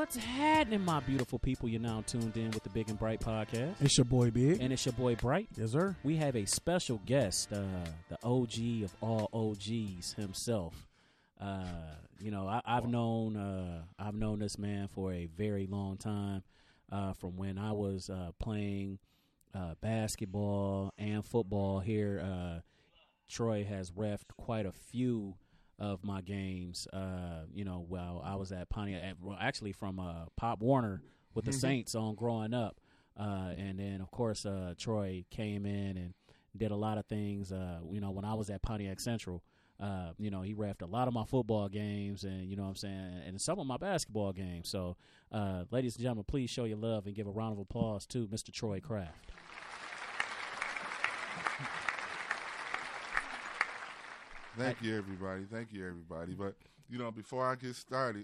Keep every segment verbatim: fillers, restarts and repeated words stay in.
What's happening, my beautiful people? You're now tuned in with the Big and Bright podcast. It's your boy Big. And it's your boy Bright. Yes, sir. We have a special guest, uh, the O G of all O Gs himself. Uh, you know, I, I've known uh, I've known this man for a very long time, uh, from when I was uh, playing uh, basketball and football here. Uh, Troy has reffed quite a few of my games, uh, you know, while I was at Pontiac, well, actually from uh, Pop Warner with the mm-hmm. Saints on growing up. Uh, and then, of course, uh, Troy came in and did a lot of things, uh, you know, when I was at Pontiac Central. Uh, you know, he reffed a lot of my football games and, you know what I'm saying, and some of my basketball games. So, uh, ladies and gentlemen, please show your love and give a round of applause to Mister Troy Kraft. Thank you, everybody. Thank you, everybody. But, you know, before I get started,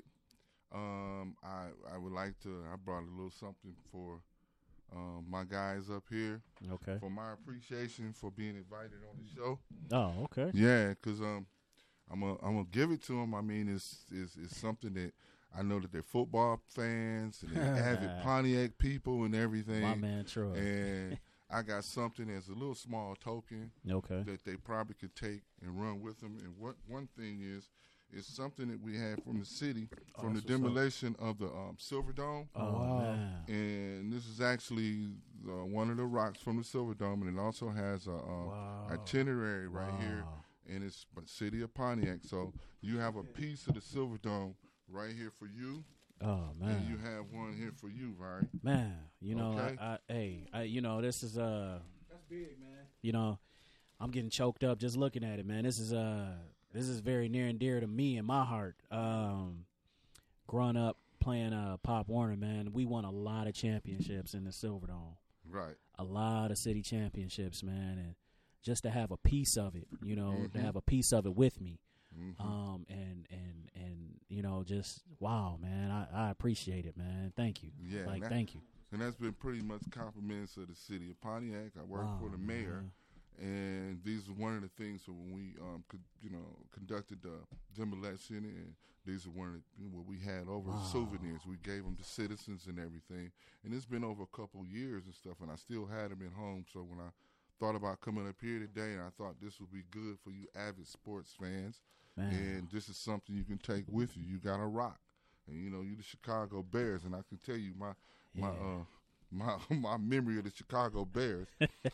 um, I I would like to, I brought a little something for um, my guys up here. Okay. For my appreciation for being invited on the show. Oh, okay. Yeah, because um, I'm going I'm to give it to them. I mean, it's, it's, it's something that I know that they're football fans and they're avid Pontiac people and everything. My man, Troy. And I got something as a little small token okay. that they probably could take and run with them. And what one thing is, is something that we had from the city, from oh, the demolition up. of the um, Silver Dome. Oh, wow. And this is actually uh, one of the rocks from the Silver Dome, and it also has a um, wow. itinerary right wow. here, and it's the city of Pontiac. So you have a piece of the Silver Dome right here for you. Oh, man. And you have one here for you, right? Man, you know, okay. I, I, hey, I, you know, this is, uh, that's big, man. You know, I'm getting choked up just looking at it, man. This is, uh, this is very near and dear to me and my heart. Um, growing up playing, uh, Pop Warner, man, we won a lot of championships in the Silver Dome. Right. A lot of city championships, man. And just to have a piece of it, you know, mm-hmm. to have a piece of it with me. Mm-hmm. Um and and and you know, just wow, man, I, I appreciate it, man. Thank you. Yeah, like that, thank you. And that's been pretty much compliments of the city of Pontiac. I work wow, for the mayor, man. and these are one of the things when we um could, you know conducted the demolition, and these are one of the, what we had over wow. souvenirs. We gave them to citizens and everything, and it's been over a couple of years and stuff, and I still had them at home. So when I thought about coming up here today, and I thought this would be good for you avid sports fans. Man. And this is something you can take with you. You got a rock, and you know you the Chicago Bears, and I can tell you my yeah. my uh, my my memory of the Chicago Bears,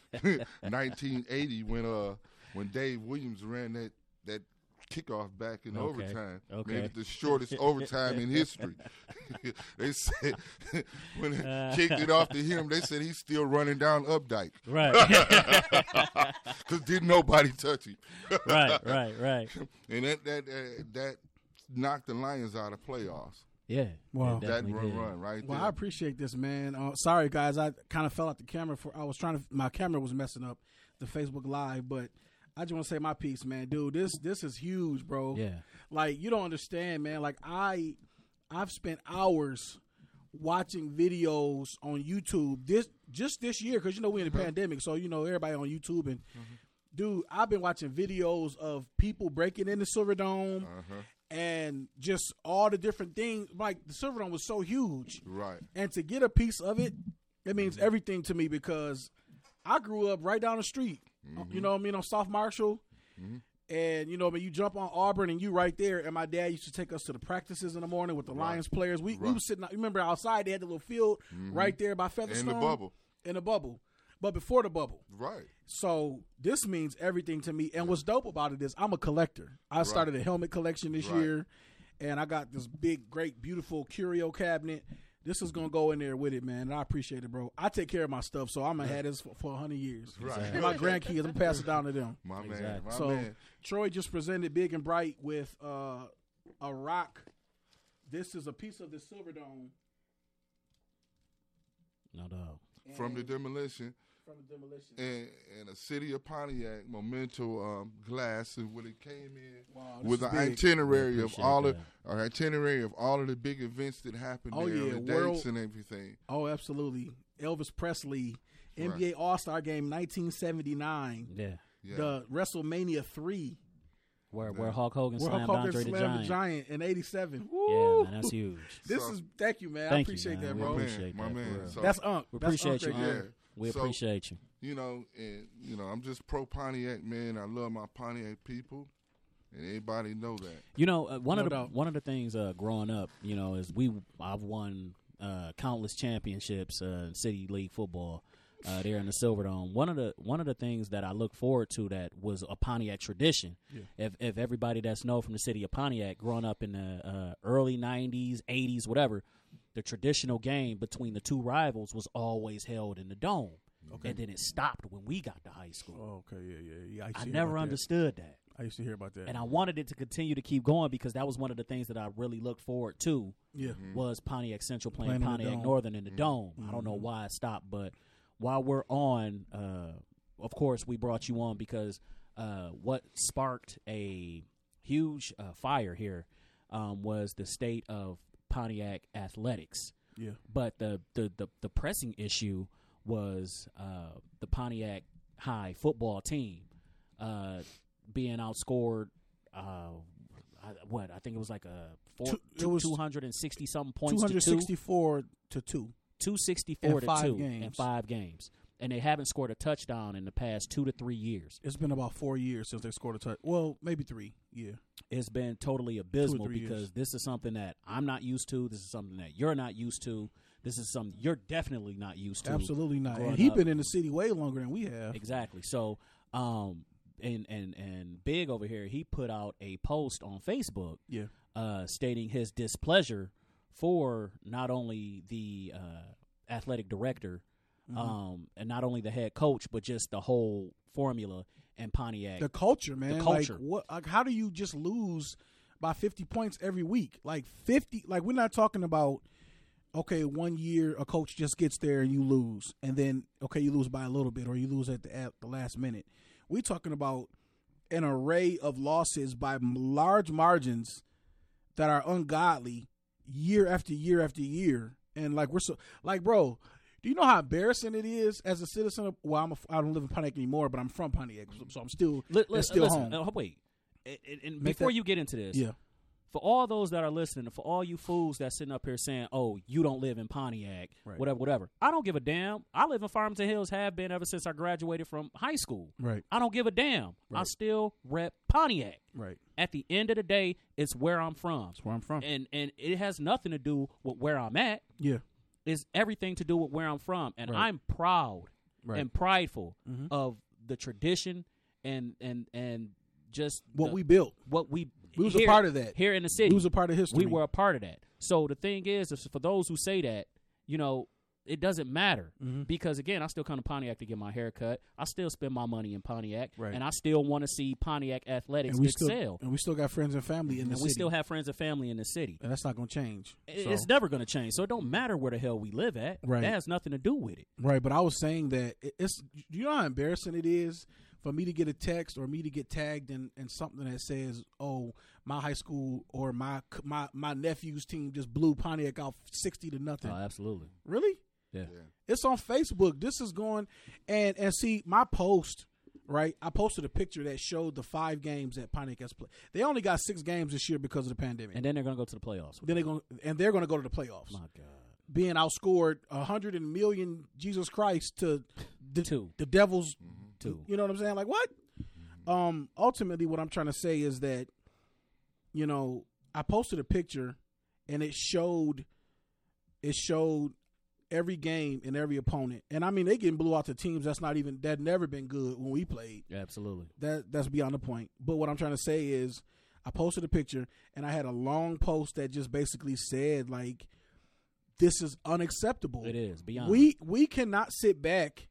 nineteen eighty when uh when Dave Williams ran that that kickoff back in okay. overtime, okay. made it the shortest overtime in history. They said when they uh, kicked it off to him, they said he's still running down Updike, right? Because didn't nobody touch him. right, right, right. And that that uh, that knocked the Lions out of playoffs. Yeah, wow, that run, did. run right. Well, there. I appreciate this, man. Uh, sorry, guys, I kind of fell out the camera for. I was trying to. My camera was messing up the Facebook Live, but I just want to say my piece, man, dude. This this is huge, bro. Yeah, like you don't understand, man. Like I, I've spent hours watching videos on YouTube this just this year because you know we're in the mm-hmm. pandemic, so you know everybody on YouTube and. Mm-hmm. Dude, I've been watching videos of people breaking in the Silver Dome uh-huh. and just all the different things. Like, the Silver Dome was so huge. Right. And to get a piece of it, it means mm-hmm. everything to me because I grew up right down the street. Mm-hmm. You know what I mean? On South Marshall. Mm-hmm. And, you know, when you jump on Auburn and you right there. And my dad used to take us to the practices in the morning with the right. Lions players. We, right. we were sitting out. Remember outside, they had the little field mm-hmm. right there by Featherstone. In the bubble. In the bubble. But before the bubble. Right. So this means everything to me. And what's dope about it is I'm a collector. I started right. a helmet collection this right. year. And I got this big, great, beautiful curio cabinet. This is going to go in there with it, man. And I appreciate it, bro. I take care of my stuff, so I'm going to have this for, for one hundred years. Right. And my grandkids, I'm going to pass it down to them. My exactly. man. My so man. Troy just presented Big and Bright with uh, a rock. This is a piece of the Silver Dome. No doubt. From the demolition. From the demolition. And, and a city of Pontiac memento um, glass, and when it came in wow, with an itinerary of all of an itinerary of all of the big events that happened oh, there, yeah, the World, dates and everything. Oh, absolutely. Elvis Presley, N B A right. All-Star Game nineteen seventy-nine. Yeah. yeah. The WrestleMania three. Where where Hulk Hogan Where slammed Hulk Hogan Andre the slammed Giant. the Giant in eighty-seven. Yeah, Woo! man, that's huge. This So- is thank you, man. Thank I you, appreciate man. that, We bro. My appreciate man, that, my for man. real. So, That's Unc. We That's appreciate Unc you, right yeah. there. We So, appreciate you. You know, and you know, I'm just pro Pontiac, man. I love my Pontiac people, and everybody know that. You know, uh, one No of the doubt. one of the things uh, growing up, you know, is we I've won uh, countless championships uh, in City League football uh, there in the Silverdome. One of the one of the things that I look forward to that was a Pontiac tradition. Yeah. If if everybody that's know from the city of Pontiac, growing up in the uh, early nineties, eighties, whatever, the traditional game between the two rivals was always held in the Dome. Okay. And then it stopped when we got to high school. Oh, okay, yeah, yeah, yeah. I, used I to hear never about that. understood that. I used to hear about that. And I wanted it to continue to keep going because that was one of the things that I really looked forward to yeah, was Pontiac Central playing, Playing in the Pontiac Dome. Northern in the Dome. I don't know Mhm. why it stopped, but while we're on, uh, of course, we brought you on because uh, what sparked a huge uh, fire here um, was the state of Pontiac athletics. yeah. But the, the, the, the pressing issue was uh, the Pontiac High football team uh, being outscored. Uh, I, what I think it was like a four, Two- it two, was two hundred and sixty something points Two to hundred two, sixty-four to two. two sixty four in to five two in games. five games, and they haven't scored a touchdown in the past two to three years. It's been about four years since they scored a touch. Well, maybe three. Yeah, It's been totally abysmal three because years. this is something that I'm not used to. This is something that you're not used to. This is something you're definitely not used to. absolutely not. growing And he's up. been in the city way longer than we have. Exactly. So, um, and and and Big over here, he put out a post on Facebook, Yeah, uh, stating his displeasure for not only the uh, athletic director, Mhm. um, and not only the head coach, but just the whole formula and Pontiac. the culture, man. culture. Like what? Like how do you just lose by fifty points every week? Like fifty. Like we're not talking about. Okay, one year a coach just gets there and you lose, and then okay, you lose by a little bit, or you lose at the at the last minute. We're talking about an array of losses by m- large margins that are ungodly year after year after year, and like we're so like, bro, do you know how embarrassing it is as a citizen of? Well, I'm a, I don't live in Pontiac anymore, but I'm from Pontiac, so, so I'm still Li- li- it's still listen, home. uh, wait, and, and- and Make before that- you get into this, Yeah, for all those that are listening, and for all you fools that's sitting up here saying, "Oh, you don't live in Pontiac," Right. whatever, whatever. I don't give a damn. I live in Farmington Hills, have been ever since I graduated from high school. right, I don't give a damn. I Right. still rep Pontiac. right. At the end of the day, it's where I'm from, That's where I'm from. and and it has nothing to do with where I'm at. Yeah, It's everything to do with where I'm from, and Right. I'm proud right. and prideful Mhm. of the tradition and and and just what the- we built, what we we was here, a part of that. here in the city. We was a part of history. We were a part of that. So the thing is, is for those who say that, you know, it doesn't matter Mhm. because again, I still come to Pontiac to get my hair cut. I still spend my money in Pontiac, Right. and I still want to see Pontiac athletics and we excel. still and we still got friends and family in the and city. we still have friends and family in the city. and that's not going to change. It- So- It's never going to change. So it don't matter where the hell we live at. Right. That has nothing to do with it. Right, but I was saying that it- it's. You know how embarrassing it is for me to get a text or me to get tagged in, in something that says, "Oh, my high school or my my my nephew's team just blew Pontiac out sixty to nothing." Oh, absolutely. Really? Yeah. Yeah. It's on Facebook. This is going, and and see my post. Right, I posted a picture that showed the five games that Pontiac has played. They only got six games this year because of the pandemic. And then they're going to go to the playoffs. then they're going, and they're going to go to the playoffs. My God. Being outscored a hundred and million Jesus Christ to the, Two. the Devils. Two. You know what I'm saying? Like what? Um, ultimately, what I'm trying to say is that, you know, I posted a picture, and it showed, it showed every game and every opponent, and I mean they getting blew out to teams that's not even that never been good when we played. Yeah, absolutely. That that's beyond the point. But what I'm trying to say is, I posted a picture, and I had a long post that just basically said like, this is unacceptable. It is beyond. We we cannot sit back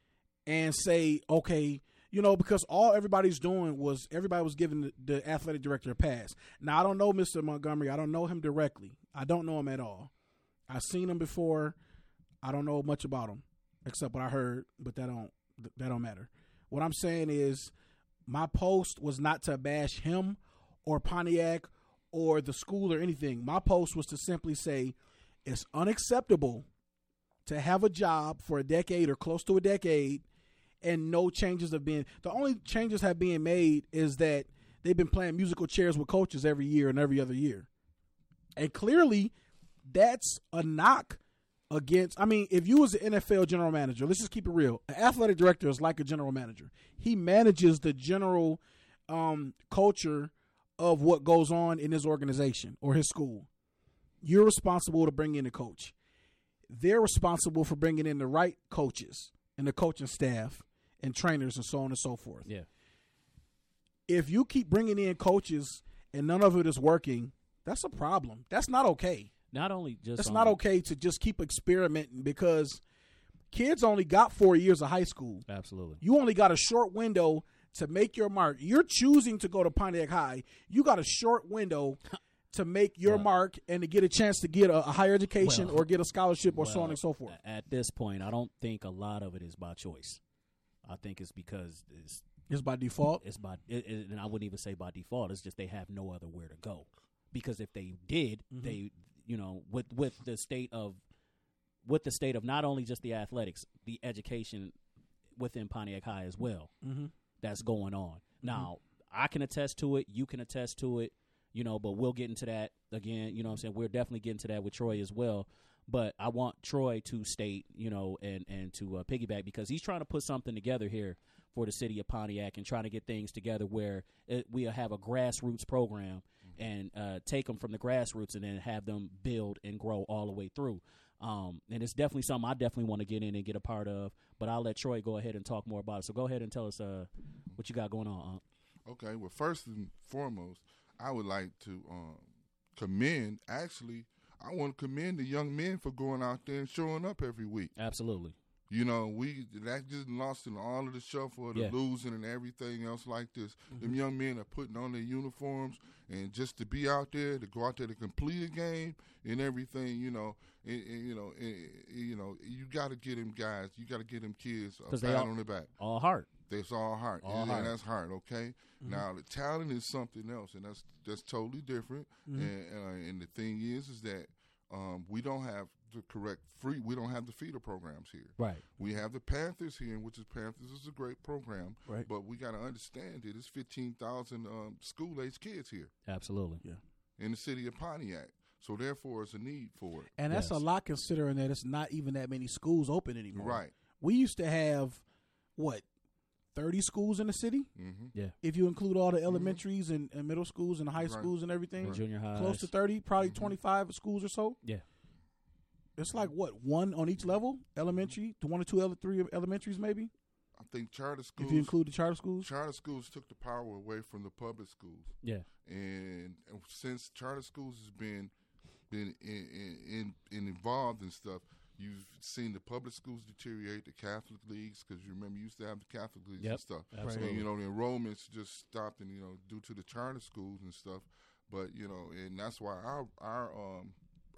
and say, okay, you know, because all everybody's doing was everybody was giving the, the athletic director a pass. Now I don't know Mister Montgomery. I don't know him directly. I don't know him at all. I've seen him before. I don't know much about him except what I heard, but that don't that don't matter. What I'm saying is, my post was not to bash him or Pontiac or the school or anything. My post was to simply say, it's unacceptable to have a job for a decade or close to a decade and no changes have been. The only changes have been made is that they've been playing musical chairs with coaches every year and every other year. And clearly, that's a knock against. I mean, if you was an N F L general manager, let's just keep it real. An athletic director is like a general manager. He manages the general um, culture of what goes on in his organization or his school. You're responsible to bring in a coach. They're responsible for bringing in the right coaches and the coaching staff and trainers and so on and so forth. Yeah. If you keep bringing in coaches and none of it is working, that's a problem. That's not okay. Not only just That's on, not okay to just keep experimenting because kids only got four years of high school. Absolutely. You only got a short window to make your mark. You're choosing to go to Pontiac High. You got a short window to make your well, mark and to get a chance to get a, a higher education well, or get a scholarship or well, so on and so forth. At this point, I don't think a lot of it is by choice. I think it's because it's It's by default. it's by it, it, and I wouldn't even say by default. It's just they have no other where to go. Because if they did, Mhm. they you know with with the state of with the state of not only just the athletics, the education within Pontiac High as well. Mm-hmm. That's going on. Now, I can attest to it. You can attest to it, you know, but we'll get into that again. You know what I'm saying? We're definitely getting to that with Troy as well. But I want Troy to state, you know, and, and to uh, piggyback because he's trying to put something together here for the city of Pontiac and trying to get things together where it, we'll have a grassroots program and uh, take them from the grassroots and then have them build and grow all the way through. Um, and it's definitely something I definitely want to get in and get a part of. But I'll let Troy go ahead and talk more about it. So go ahead and tell us uh, what you got going on, Unc. Okay, well, first and foremost, I would like to um, commend, actually, I want to commend the young men for going out there and showing up every week. Absolutely. You know, we that just lost in all of the shuffle, the Yeah. losing and everything else like this. Mm-hmm. Them young men are putting on their uniforms and just to be out there, to go out there to complete a game and everything, you know, and, and, you know, and, you know, you got to get them guys, you got to get them kids a 'Cause they pat all- on the back. All heart. That's all heart. All and, heart. and that's heart, okay? Mm-hmm. Now, the talent is something else, and that's that's totally different. Mm-hmm. And, uh, and the thing is, is that um, we don't have the correct free, we don't have the feeder programs here. Right. We have the Panthers here, which is Panthers is a great program. Right. But we got to understand that it's fifteen thousand um, school-age kids here Absolutely. Yeah. in the city of Pontiac. So, therefore, it's a need for it. And that's Yes. a lot considering that it's not even that many schools open anymore. Right. We used to have, what, thirty schools in the city? Mm-hmm. Yeah. If you include all the elementaries and, and middle schools and high Right. schools and everything. And junior high. Close to thirty, probably Mhm. twenty-five schools or so. Yeah. It's like, what, one on each level? Elementary, to one or two, ele- three elementaries maybe? I think charter schools. If you include the charter schools? Charter schools took the power away from the public schools. Yeah. And since charter schools has been been in, in, in involved in stuff, you've seen the public schools deteriorate, the Catholic leagues, because you remember you used to have the Catholic leagues Yep, and stuff. absolutely. And, you know, the enrollments just stopped, and you know, due to the charter schools and stuff. But you know, and that's why our our um,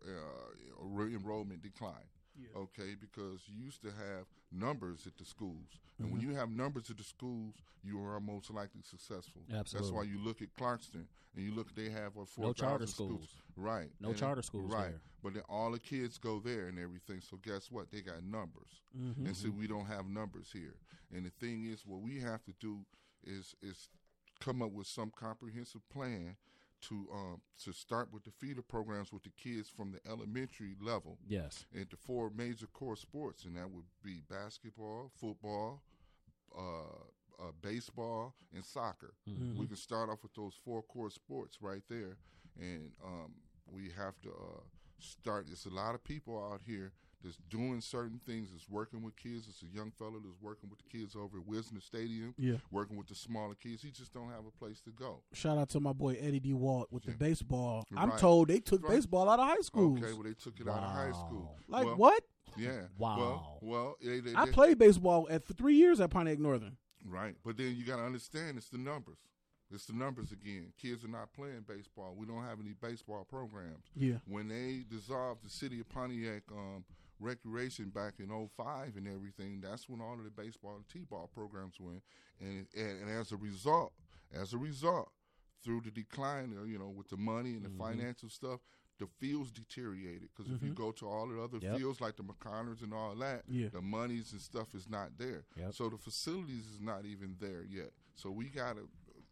uh, enrollment declined. Yeah. Okay, because you used to have numbers at the schools, and Mm-hmm. when you have numbers at the schools, you are most likely successful. That's Absolutely. why you look at Clarkston, and you look. They have what four No charter thousand schools, schools. right? No And- charter schools right? there. But then all the kids go there and everything. So guess what? They got numbers, Mm-hmm. and see, we don't have numbers here. And the thing is, what we have to do is is come up with some comprehensive plan to um, to start with the feeder programs with the kids from the elementary level Yes. into four major core sports, and that would be basketball, football, uh, uh, baseball, and soccer. Mhm. We can start off with those four core sports right there, and um, we have to uh, start. There's a lot of people out here that's doing certain things, that's working with kids. It's a young fella that's working with the kids over at Wisner Stadium, Yeah. working with the smaller kids. He just don't have a place to go. Shout out to my boy Eddie D. Walt with the Yeah. baseball. I'm Right. told they took Right. baseball out of high schools. Okay, well, they took it out of high school. Like Well, what? Yeah. Wow. Well, well they, they, I they- played baseball at for three years at Pontiac Northern. Right, but then you got to understand it's the numbers. It's the numbers again. Kids are not playing baseball. We don't have any baseball programs. Yeah. When they dissolved the city of Pontiac um, Recreation back in oh five and everything, that's when all of the baseball and T-ball programs went. And, and, and as a result, as a result, through the decline, uh, you know, with the money and the Mhm. financial stuff, the fields deteriorated. Because if you Mhm. go to all the other Yep. fields like the McConnors and all that, Yeah. the monies and stuff is not there. Yep. So the facilities is not even there yet. So we got to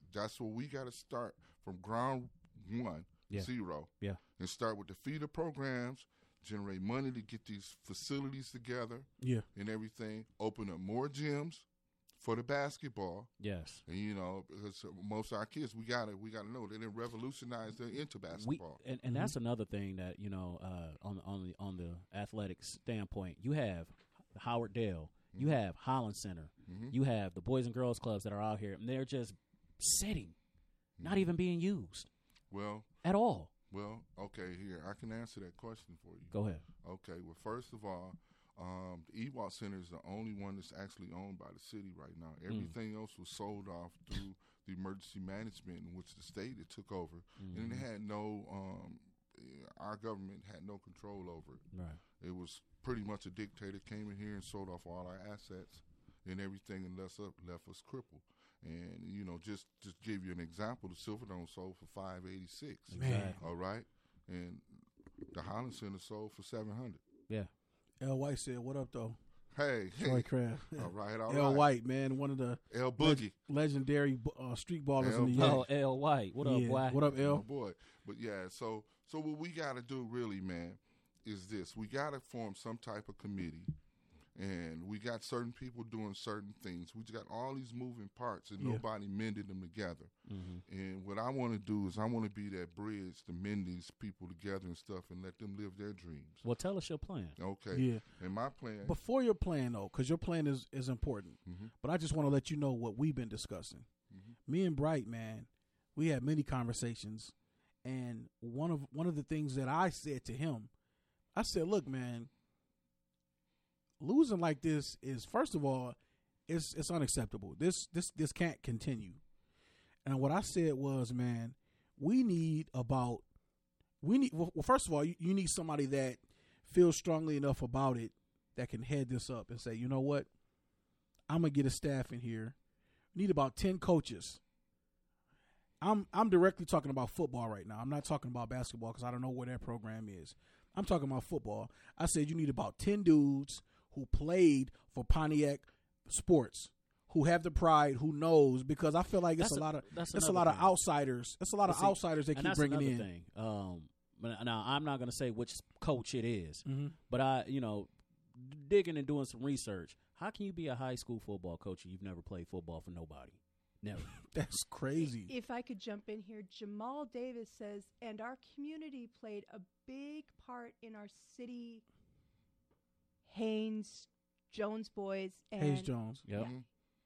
That's where we got to start from ground one, Yeah. zero, Yeah. and start with the feeder programs, generate money to get these facilities together Yeah. and everything, open up more gyms for the basketball. Yes. And, you know, because most of our kids, we got to we got to know, they didn't revolutionize them into We, basketball. and, and Mhm. that's another thing that, you know, uh, on, on, the, on the athletic standpoint, you have Howard Dale, you Mhm. have Holland Center, Mhm. you have the Boys and Girls Clubs that are out here, and they're just sitting, not Mhm. even being used Well, at all. well, okay, here, I can answer that question for you. Go ahead. Okay, well, first of all, um, the E W A Center is the only one that's actually owned by the city right now. Everything else was sold off through the emergency management, in which the state had took over, and it Mhm. had no, um, our government had no control over it. Right. It was pretty much a dictator came in here and sold off all our assets and everything, and left us left us crippled. And you know, just just give you an example, the Silverdome sold for five eighty six. Man. All right, and the Holland Center sold for seven hundred. Yeah. L. White said, "What up, though?" Hey, Troy hey. Craft. all right, all L. right. White, man, one of the L Boogie, legendary uh, street ballers L. in the Oh, year. L. White. What up, Yeah. White? What up, oh L? boy. But yeah, so so what we got to do really, man, is this: we got to form some type of committee. And we got certain people doing certain things. We got all these moving parts, and Yeah. nobody mended them together. Mhm. And what I want to do is I want to be that bridge to mend these people together and stuff and let them live their dreams. Well, tell us your plan. Okay. Yeah. And my plan. Before your plan, though, because your plan is, is important, Mhm. but I just want to let you know what we've been discussing. Mhm. Me and Bright, man, we had many conversations, and one of one of the things that I said to him, I said, "Look, man, losing like this is, first of all, it's it's unacceptable. This this this can't continue." And what I said was, man, we need about we need well, well first of all, you, you need somebody that feels strongly enough about it that can head this up and say, you know what, I'm gonna get a staff in here. We need about ten coaches. I'm I'm directly talking about football right now. I'm not talking about basketball because I don't know where that program is. I'm talking about football. I said you need about ten dudes who played for Pontiac Sports, who have the pride, who knows, because I feel like it's That's a, a- lot of that's it's a another lot of thing. outsiders. It's a lot But of see, outsiders they and keep that's bringing another in. thing. Um, but now I'm not going to say which coach it is, Mm-hmm. but I, you know, digging and doing some research. How can you be a high school football coach and you've never played football for nobody? Never. That's crazy. If I could jump in here, Jamal Davis says, and our community played a big part in our city, Haynes, Jones boys, and Hayes Jones, Yep. Mhm.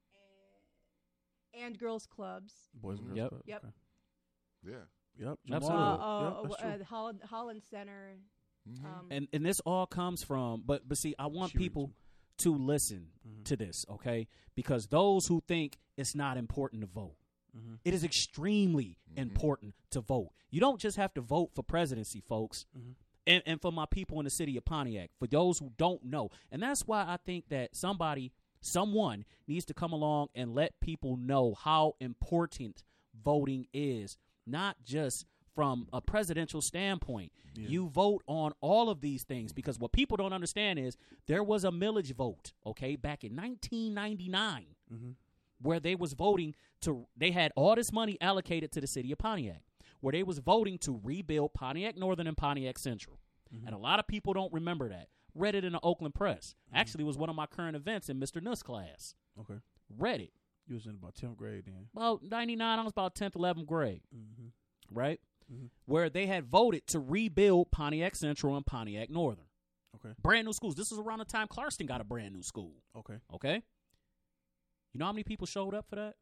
and girls clubs. Boys and Girls Yep. Club. Yep. Okay. Yeah. Yep. Absolutely. Jamal. Uh, Yep, uh, that's true. uh, the Holland, Holland Center. Mhm. Um, And and this all comes from, but but see, I want She reads people them. to listen Mhm. to this, okay? Because those who think it's not important to vote, Mhm. it is extremely Mhm. important to vote. You don't just have to vote for presidency, folks. Mhm. And, and for my people in the city of Pontiac, for those who don't know. And that's why I think that somebody, someone needs to come along and let people know how important voting is, not just from a presidential standpoint. Yeah. You vote on all of these things because what people don't understand is there was a millage vote, okay, back in nineteen ninety-nine Mhm. where they was voting to, they had all this money allocated to the city of Pontiac, where they was voting to rebuild Pontiac Northern and Pontiac Central. Mhm. And a lot of people don't remember that. Read it in the Oakland Press. Actually, it was one of my current events in Mister Nuss class. Okay. Read it. You was in about tenth grade then. About ninety-nine, I was about tenth, eleventh grade, Mm-hmm. right? Mhm. Where they had voted to rebuild Pontiac Central and Pontiac Northern. Okay. Brand new schools. This is around the time Clarkston got a brand new school. Okay. Okay? You know how many people showed up for that?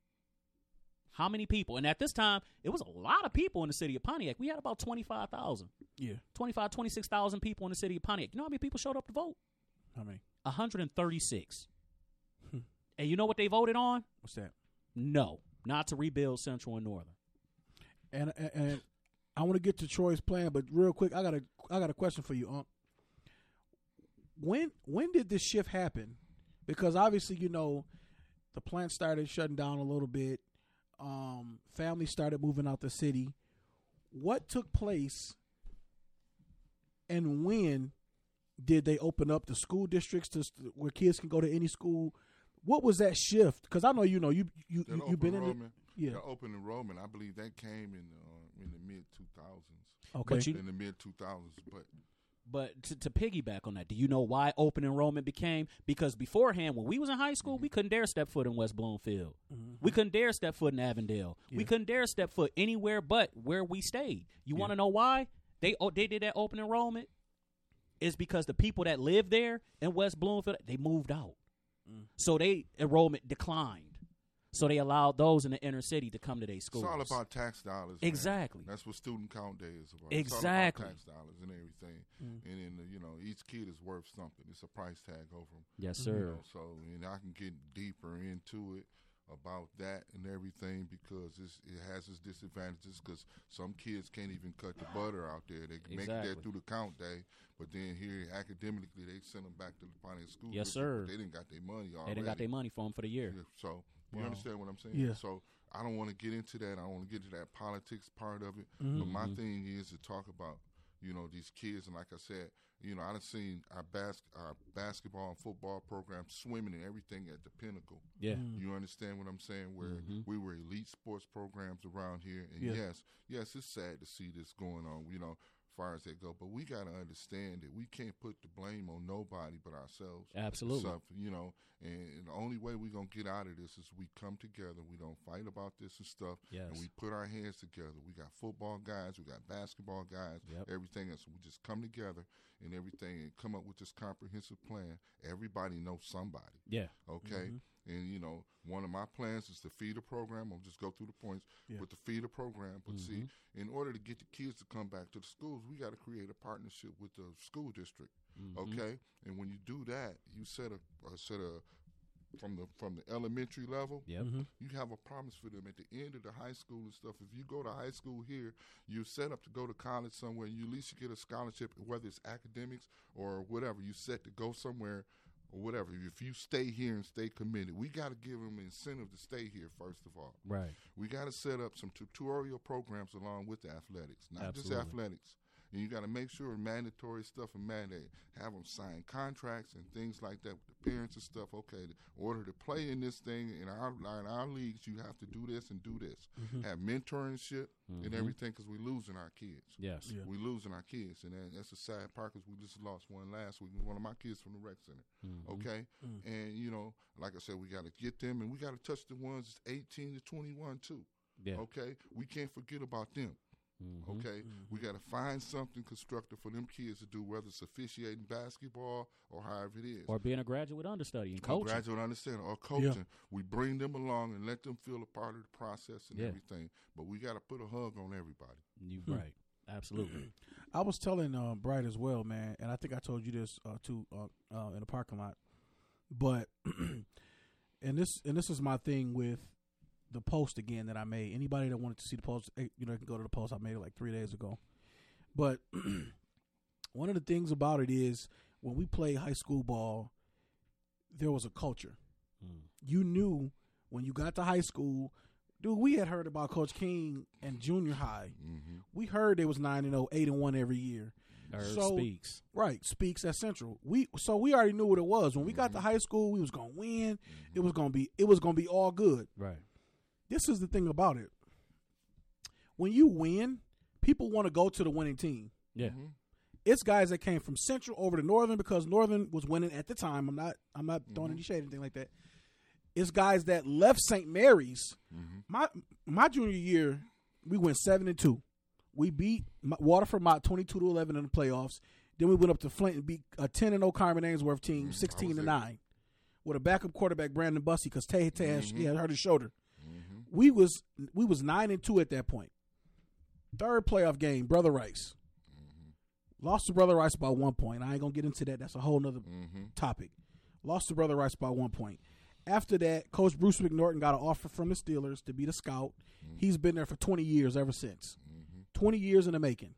How many people? And at this time, it was a lot of people in the city of Pontiac. We had about twenty-five thousand. Yeah. twenty-five, twenty-six thousand people in the city of Pontiac. You know how many people showed up to vote? How many? one hundred thirty-six. Hmm. And you know what they voted on? What's that? No, not to rebuild Central and Northern. And and, and I want to get to Troy's plan, but real quick, I got a I got a question for you, Unc. When when did this shift happen? Because obviously, you know, the plant started shutting down a little bit. Um, families started moving out the city. What took place, and when did they open up the school districts to where kids can go to any school? What was that shift? Because I know you know you you That you open you've been in it. enrollment, Yeah. The open enrollment, I believe that came in uh, in the mid two thousands. Okay. But you- in the mid two thousands, but But to, to piggyback on that, do you know why open enrollment became? Because beforehand, when we was in high school, Mm-hmm. we couldn't dare step foot in West Bloomfield. Mhm. We couldn't dare step foot in Avondale. We Yeah. couldn't dare step foot anywhere but where we stayed. You want to know why they oh, they did that open enrollment? It's because the people that lived there in West Bloomfield, they moved out. Mm. So they enrollment declined. So they allowed those in the inner city to come to their schools. it's all about tax dollars. man. Exactly. That's what student count day is about. Exactly. It's all about tax dollars and everything. Mm. And then, uh, you know, each kid is worth something. It's a price tag over them. Yes, You sir. know, so and I can get deeper into it about that and everything because it's, it has its disadvantages because some kids can't even cut the butter out there. They can make it Exactly. there through the count day, but then here academically they send them back to the finance school. Yes, district, sir. but They didn't got their money already. They didn't got their money for them for the year. Yeah, so you Wow. understand what I'm saying? Yeah. So I don't want to get into that. I don't want to get into that politics part of it. Mhm. But my Mhm. thing is to talk about, you know, these kids. And like I said, you know, I've seen our, bas- our basketball and football programs swimming and everything at the pinnacle. Yeah. Mm. You understand what I'm saying? Where Mhm. we were elite sports programs around here. And Yeah. yes, yes, it's sad to see this going on, you know, as far as they go. But we got to understand that we can't put the blame on nobody but ourselves. Absolutely. Something, you know, and the only way we're going to get out of this is we come together. We don't fight about this and stuff. Yes. And we put our hands together. We got football guys. We got basketball guys. Yep. Everything else. We just come together and everything and come up with this comprehensive plan. Everybody knows somebody. Yeah. Okay. Mhm. And, you know, one of my plans is the feeder program. I'll just go through the points Yeah. with the feeder program. But see, Mhm. in order to get the kids to come back to the schools, we got to create a partnership with the school district. Mhm. Okay. And when you do that, you set a, a set a, from the from the elementary level, Yep. Mhm. you have a promise for them at the end of the high school and stuff. If you go to high school here, you're set up to go to college somewhere. You at least get a scholarship, whether it's academics or whatever. You set to go somewhere or whatever. If you stay here and stay committed, we got to give them an incentive to stay here. First of all, Right. we got to set up some tutorial programs along with the athletics, not Absolutely. just athletics. And you got to make sure mandatory stuff and mandate. Have them sign contracts and things like that with the parents and stuff. Okay, in order to play in this thing in our in our leagues, you have to do this and do this. Mhm. Have mentorship Mhm. and everything because we're losing our kids. Yes. Yeah. We're losing our kids, and that, that's a sad part because we just lost one last week. One of my kids from the rec center. Mhm. Okay, Mm. and you know, like I said, we got to get them, and we got to touch the ones eighteen to twenty-one too. Yeah. Okay, we can't forget about them. Mhm. Okay, Mhm. we got to find something constructive for them kids to do, whether it's officiating basketball or however it is. Or being a graduate understudy and Or coaching. graduate understanding or coaching. We bring them along and let them feel a part of the process and Yeah. everything. But we got to put a hug on everybody. You Hmm. right. Absolutely. I was telling uh, Bright as well, man, and I think I told you this uh, too uh, uh, in the parking lot. But and this and this is my thing with the post again that I made. Anybody that wanted to see the post, eh, you know, can go to the post. I made it like three days ago. But one of the things about it is when we play high school ball, there was a culture. Mm. You knew when you got to high school, dude. We had heard about Coach King and junior high. Mm-hmm. We heard they was nine and oh, eight and one every year. Herb So- speaks. Right, speaks at Central. We so we already knew what it was. When we got to high school, we was gonna win. It was gonna be it was gonna be all good. Right. This is the thing about it. When you win, people want to go to the winning team. Yeah. Mm-hmm. It's guys that came from Central over to Northern because Northern was winning at the time. I'm not I'm not throwing Mhm. any shade or anything like that. It's guys that left Saint Mary's. Mm-hmm. My my junior year, we went seven and two. We beat M- Waterford Mott twenty-two to eleven in the playoffs. Then we went up to Flint and beat a ten and oh Carmen Ainsworth team, Mhm, I sixteen was to there. nine, with a backup quarterback Brandon Bussey because Tay Tay had- Mhm. he had hurt his shoulder. Mm-hmm. We was we was nine and two at that point. Third playoff game, Brother Rice Mm-hmm. lost to Brother Rice by one point. I ain't gonna get into that. That's a whole nother Mm-hmm. topic. Lost to Brother Rice by one point. After that, Coach Bruce McNorton got an offer from the Steelers to be the scout. Mhm. He's been there for twenty years ever since. Mm-hmm. twenty years in the making.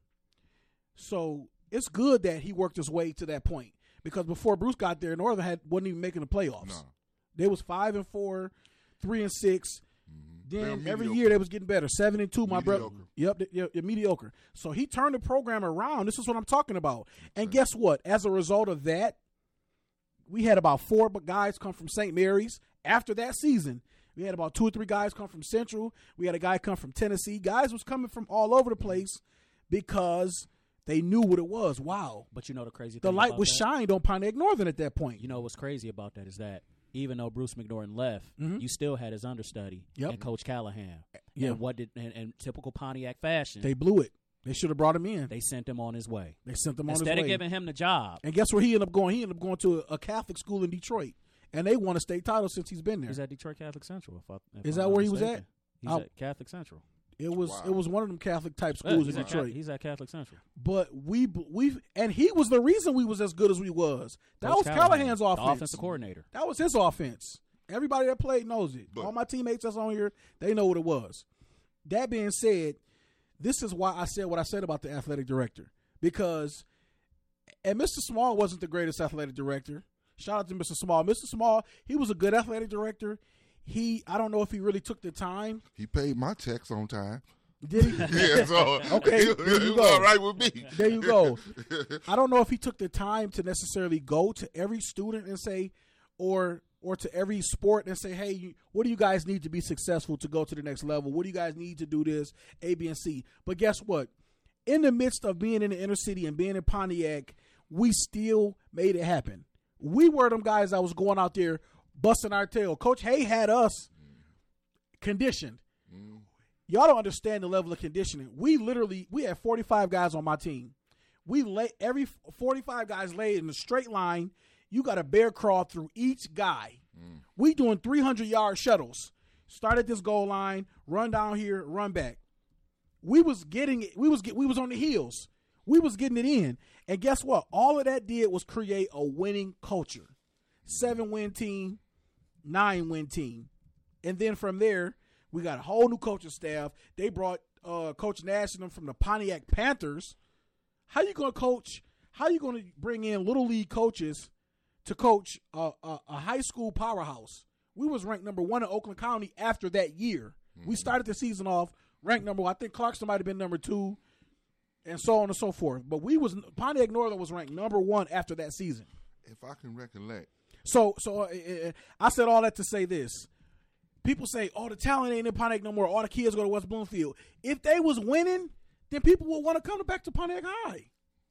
So it's good that he worked his way to that point because before Bruce got there, Northern had wasn't even making the playoffs. No. They was five and four, three and six. Mm-hmm. Then every year they was getting better. Seven and two, my brother. Mediocre. Yep, th- yep, mediocre. So he turned the program around. This is what I'm talking about. And Okay. guess what? As a result of that, we had about four guys come from Saint Mary's after that season. We had about two or three guys come from Central. We had a guy come from Tennessee. Guys was coming from all over the place because they knew what it was. Wow. But you know the crazy The thing light about was that? shined on Pontiac Northern at that point. You know what's crazy about that is that even though Bruce McNorton left, Mhm. you still had his understudy Yep. and Coach Callahan. Yeah. And what did and, and typical Pontiac fashion, They blew it. They should have brought him in. they sent him on his way. They sent him on Instead his of way. giving him the job, And guess where he ended up going? He ended up going to a, a Catholic school in Detroit. And they won a state title since he's been there. he's at Detroit Catholic Central. If I, if Is I'm that not where he was mistaken. at? He's Oh. at Catholic Central. It was Wow. it was one of them Catholic type Yeah, schools he's, in at Ca- Detroit. he's at Catholic Central. But we we and he was the reason we was as good as we was. That Coach was Callahan's the offense. offensive coordinator. That was his offense. Everybody that played knows it. But- All my teammates that's on here, they know what it was. That being said, this is why I said what I said about the athletic director. Because and Mister Small wasn't the greatest athletic director. Shout out to Mister Small. Mister Small, he was a good athletic director. He I don't know if he really took the time. He paid my checks on time. Did he? Yeah, so Okay, it, there it you was go. all right with me. There you go. I don't know if he took the time to necessarily go to every student and say, or or to every sport and say, hey, you, what do you guys need to be successful to go to the next level? What do you guys need to do this, A, B, and C? But guess what? In the midst of being in the inner city and being in Pontiac, we still made it happen. We were them guys that was going out there busting our tail. Coach Hay had us conditioned. Mm. Y'all don't understand the level of conditioning. We literally, we had forty-five guys on my team. We lay every forty-five guys laid in a straight line. You got a bear crawl through each guy. Mm. We doing three hundred yard shuttles. Start at this goal line, run down here, run back. We was getting it. We was get, we was on the heels. We was getting it in. And guess what? All of that did was create a winning culture. Seven win team, nine win team. And then from there, we got a whole new coaching staff. They brought uh, Coach Nash and them from the Pontiac Panthers. How you going to coach? How you going to bring in little league coaches to coach a, a, a high school powerhouse? We was ranked number one in Oakland County after that year. Mm-hmm. We started the season off ranked number one. I think Clarkston might have been number two, and so on and so forth. But we was Pontiac Northern was ranked number one after that season. If I can recollect. So, so uh, I said all that to say this. People say, oh, the talent ain't in Pontiac no more. All the kids go to West Bloomfield. If they was winning, then people would want to come back to Pontiac High.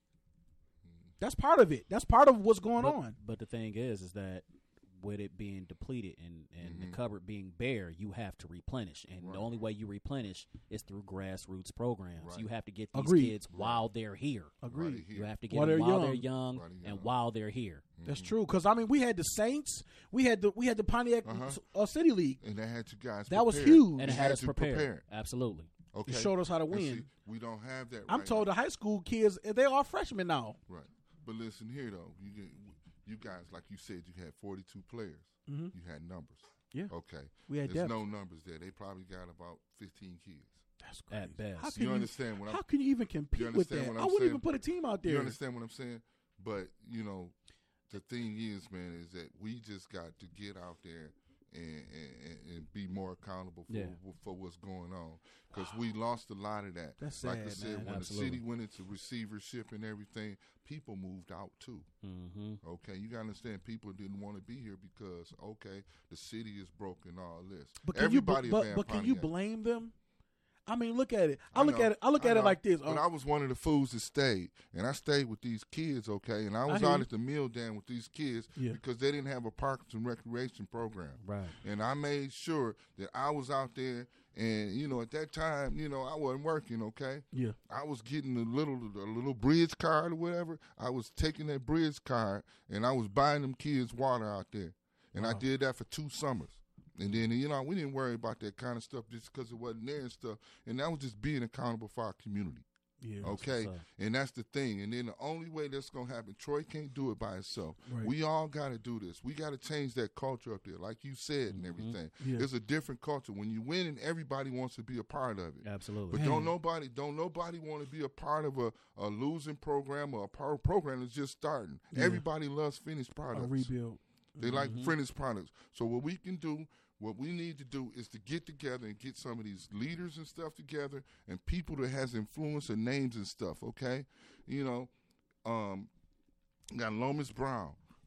That's part of it. That's part of what's going but, on. But the thing is, is that with it being depleted and, and Mm-hmm. the cupboard being bare, you have to replenish. And Right. the only way you replenish is through grassroots programs. Right. You have to get these Agreed. kids while they're here. Agreed. Right here. You have to get While them they're while young. they're young While they're and young. while they're here. That's true. Because I mean, we had the Saints. We had the we had the Pontiac Uh-huh. uh, City League. And they had you guys That was prepared. huge. And it You had had us to prepared. prepare. Absolutely. Okay. It showed us how to And win. see, we don't have that I'm right told now. the high school kids, they are freshmen now. Right. But listen here, though. You get, you guys, like you said, you had forty-two players. Mhm. You had numbers. Yeah. Okay. We had There's depth. no numbers there. They probably got about fifteen kids. That's crazy. At best. How You can you, understand what I'm how can you even compete You with understand that? what I I'm wouldn't saying? even put a team out there. You understand what I'm saying? But, you know, the thing is, man, is that we just got to get out there and, and, and be more accountable for, Yeah. for what's going on. Because we lost a lot of that. That's like I sad, said, man. when Absolutely. the city went into receivership and everything, people moved out too. Mm-hmm. Okay, you got to understand people didn't want to be here because, okay, the city is broken, all this. But can Everybody you bl- is but, but can you Pontiac. blame them? I mean, look at it. I, I look know, at it. I look I at it know, like this. But Oh, I was one of the fools that stayed, and I stayed with these kids, okay? And I was hear out you. at the meal down with these kids Yeah. because they didn't have a parks and recreation program. Right. And I made sure that I was out there, and, you know, at that time, you know, I wasn't working, okay? yeah. I was getting a little a little bridge card or whatever. I was taking that bridge card, and I was buying them kids water out there. And I Wow. did that for two summers. And then, you know, we didn't worry about that kind of stuff just because it wasn't there and stuff. And that was just being accountable for our community. Yeah. Okay, what's up. and that's the thing. And then the only way that's gonna happen, Troy can't do it by itself. Right. We all got to do this. We got to change that culture up there, like you said, and everything. Yeah. It's a different culture. When you win, and everybody wants to be a part of it. Absolutely. But don't nobody, don't nobody want to be a part of a, a losing program or a par- program that's just starting. Yeah. Everybody loves finished A products. rebuild. They like finished products. So what we can do, what we need to do is to get together and get some of these leaders and stuff together and people that has influence and names and stuff, okay? You know, um, got Lomas Brown,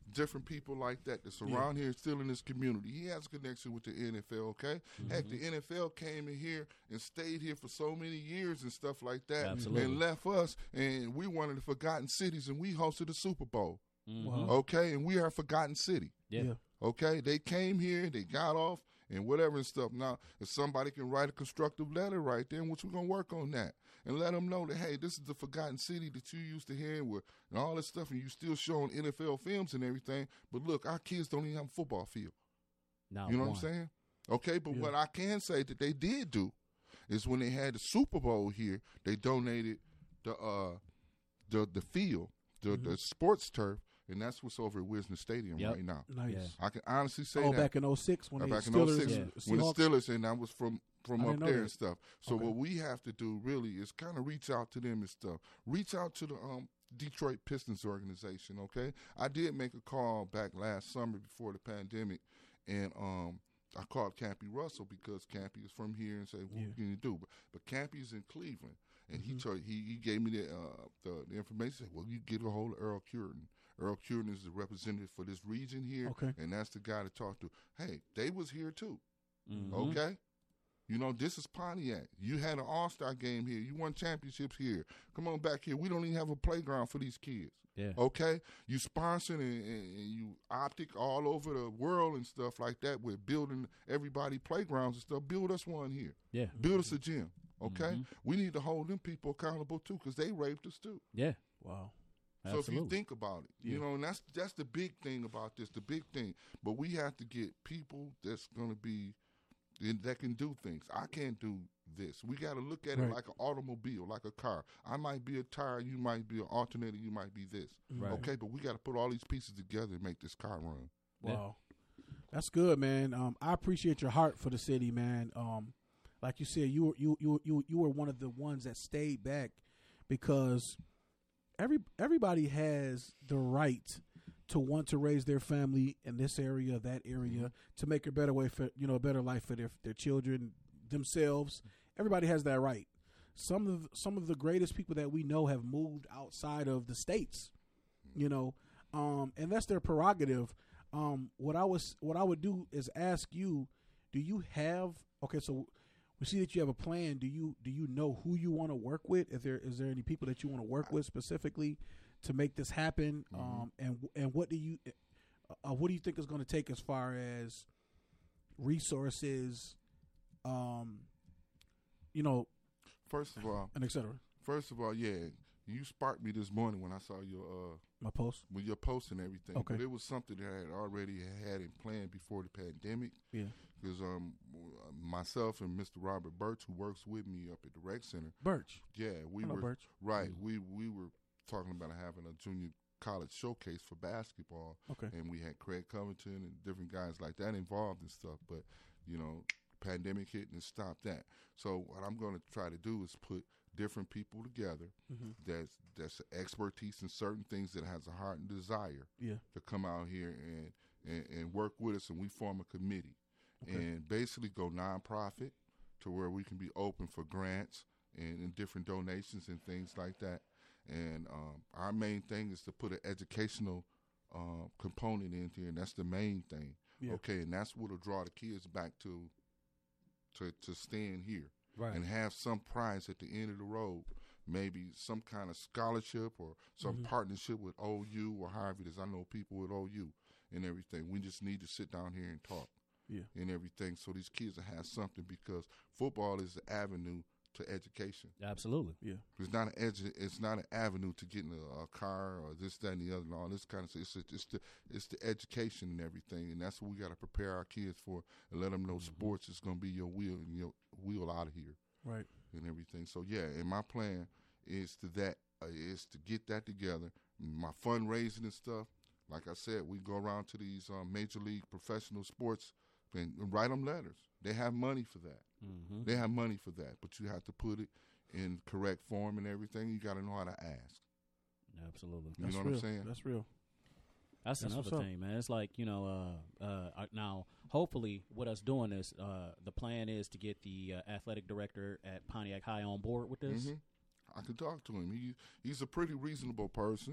different people like that that's Yeah. around here still in this community. He has a connection with the N F L, okay? Mm-hmm. Heck, the N F L came in here and stayed here for so many years and stuff like that. Absolutely. And left us, and we one of the forgotten cities, and we hosted the Super Bowl, Mhm. Wow. okay? And we are a forgotten city, Yeah. Yeah. okay? They came here, they got off, and whatever and stuff. Now, if somebody can write a constructive letter right there, which we're going to work on that, and let them know that, hey, this is the forgotten city that you used to hear with and all this stuff, and you still showing N F L films and everything, but look, our kids don't even have a football field. Not You know one. what I'm saying? Okay, but Yeah. what I can say that they did do is when they had the Super Bowl here, they donated the uh, the the field, the, Mhm. the sports turf, and that's what's over at Wisner Stadium Yep. right now. Nice. Yeah. I can honestly say Oh, that. back in oh six when Uh, they back in Steelers oh six, and when the Seahawks? Steelers, and I was from from I up didn't know there that. and stuff. So Okay. what we have to do really is kind of reach out to them and stuff. Reach out to the um, Detroit Pistons organization. Okay, I did make a call back last summer before the pandemic, and um, I called Campy Russell because Campy is from here and said, "What Yeah. can you do?" But, but Campy's in Cleveland, and he Mhm. told he, he gave me the, uh, the the information. Said, well, you get a hold of Earl Cureton. Earl Cureton is the representative for this region here, Okay. and that's the guy to talk to. Hey, they was here too. Mhm. Okay? You know, this is Pontiac. You had an all-star game here. You won championships here. Come on back here. We don't even have a playground for these kids. Yeah. Okay? You sponsoring and, and, and you optic all over the world and stuff like that with building everybody playgrounds and stuff. Build us one here. Yeah. Build us a gym. Okay? Mhm. We need to hold them people accountable too because they raped us too. Yeah. Wow. So if you Absolutely. think about it, you Yeah. know, and that's that's the big thing about this, the big thing. But we have to get people that's going to be that can do things. I can't do this. We got to look at it Right. like an automobile, like a car. I might be a tire, you might be an alternator, you might be this. Right. Okay, but we got to put all these pieces together and make this car run. Yeah. Wow. That's good, man. Um, I appreciate your heart for the city, man. Um, like you said, you were you you you you were one of the ones that stayed back because every everybody has the right to want to raise their family in this area, that area, to make a better way for you know a better life for their their children, themselves. Everybody has that right. Some of the, some of the greatest people that we know have moved outside of the states, you know, um, and that's their prerogative. Um, what I was what I would do is ask you, do you have okay? So we see that you have a plan. Do you do you know who you want to work with? Is there is there any people that you want to work with specifically to make this happen? Mhm. Um, and and what do you uh, what do you think is going to take as far as resources, um, you know, First of all, and et cetera? first of all, yeah, you sparked me this morning when I saw your uh My post. when your post and everything. Okay. But it was something that I had already had in plan before the pandemic. Yeah, Because um, myself and Mister Robert Birch, who works with me up at the rec center, Birch. yeah, we Hello, were Birch. right. We we were talking about having a junior college showcase for basketball, Okay. and we had Craig Covington and different guys like that involved and stuff. But you know, pandemic hit and stopped that. So what I'm going to try to do is put different people together Mm-hmm. that's that's expertise in certain things that has a heart and desire Yeah. to come out here and, and, and work with us, and we form a committee Okay. and basically go nonprofit to where we can be open for grants and, and different donations and things like that. And um, our main thing is to put an educational uh, component in here, and that's the main thing. Yeah. Okay, and that's what'll draw the kids back to to to staying here Right. and have some prize at the end of the road. Maybe some kind of scholarship or some Mhm. partnership with O U or however it is. I know people with O U and everything. We just need to sit down here and talk Yeah. and everything so these kids will have something, because football is the avenue to education. Absolutely. Yeah. It's not an edu- It's not an avenue to getting a, a car or this, that, and the other, and all this kind of stuff. It's, it's the it's the education and everything, and that's what we got to prepare our kids for, and let them know sports is going to be your wheel and your wheel out of here Right. and everything. So yeah, and my plan is to that uh, is to get that together. My fundraising and stuff. Like I said, we go around to these um, major league professional sports and, and write them letters. They have money for that. Mm-hmm. They have money for that, but you have to put it in correct form and everything. You got to know how to ask. Absolutely. You That's know real. what I'm saying? That's real. That's, That's another what's up. thing, man. It's like, you know, uh, uh, uh, now, hopefully, with us doing this, uh, the plan is to get the uh, athletic director at Pontiac High on board with this. hmm I can talk to him. He he's a pretty reasonable person.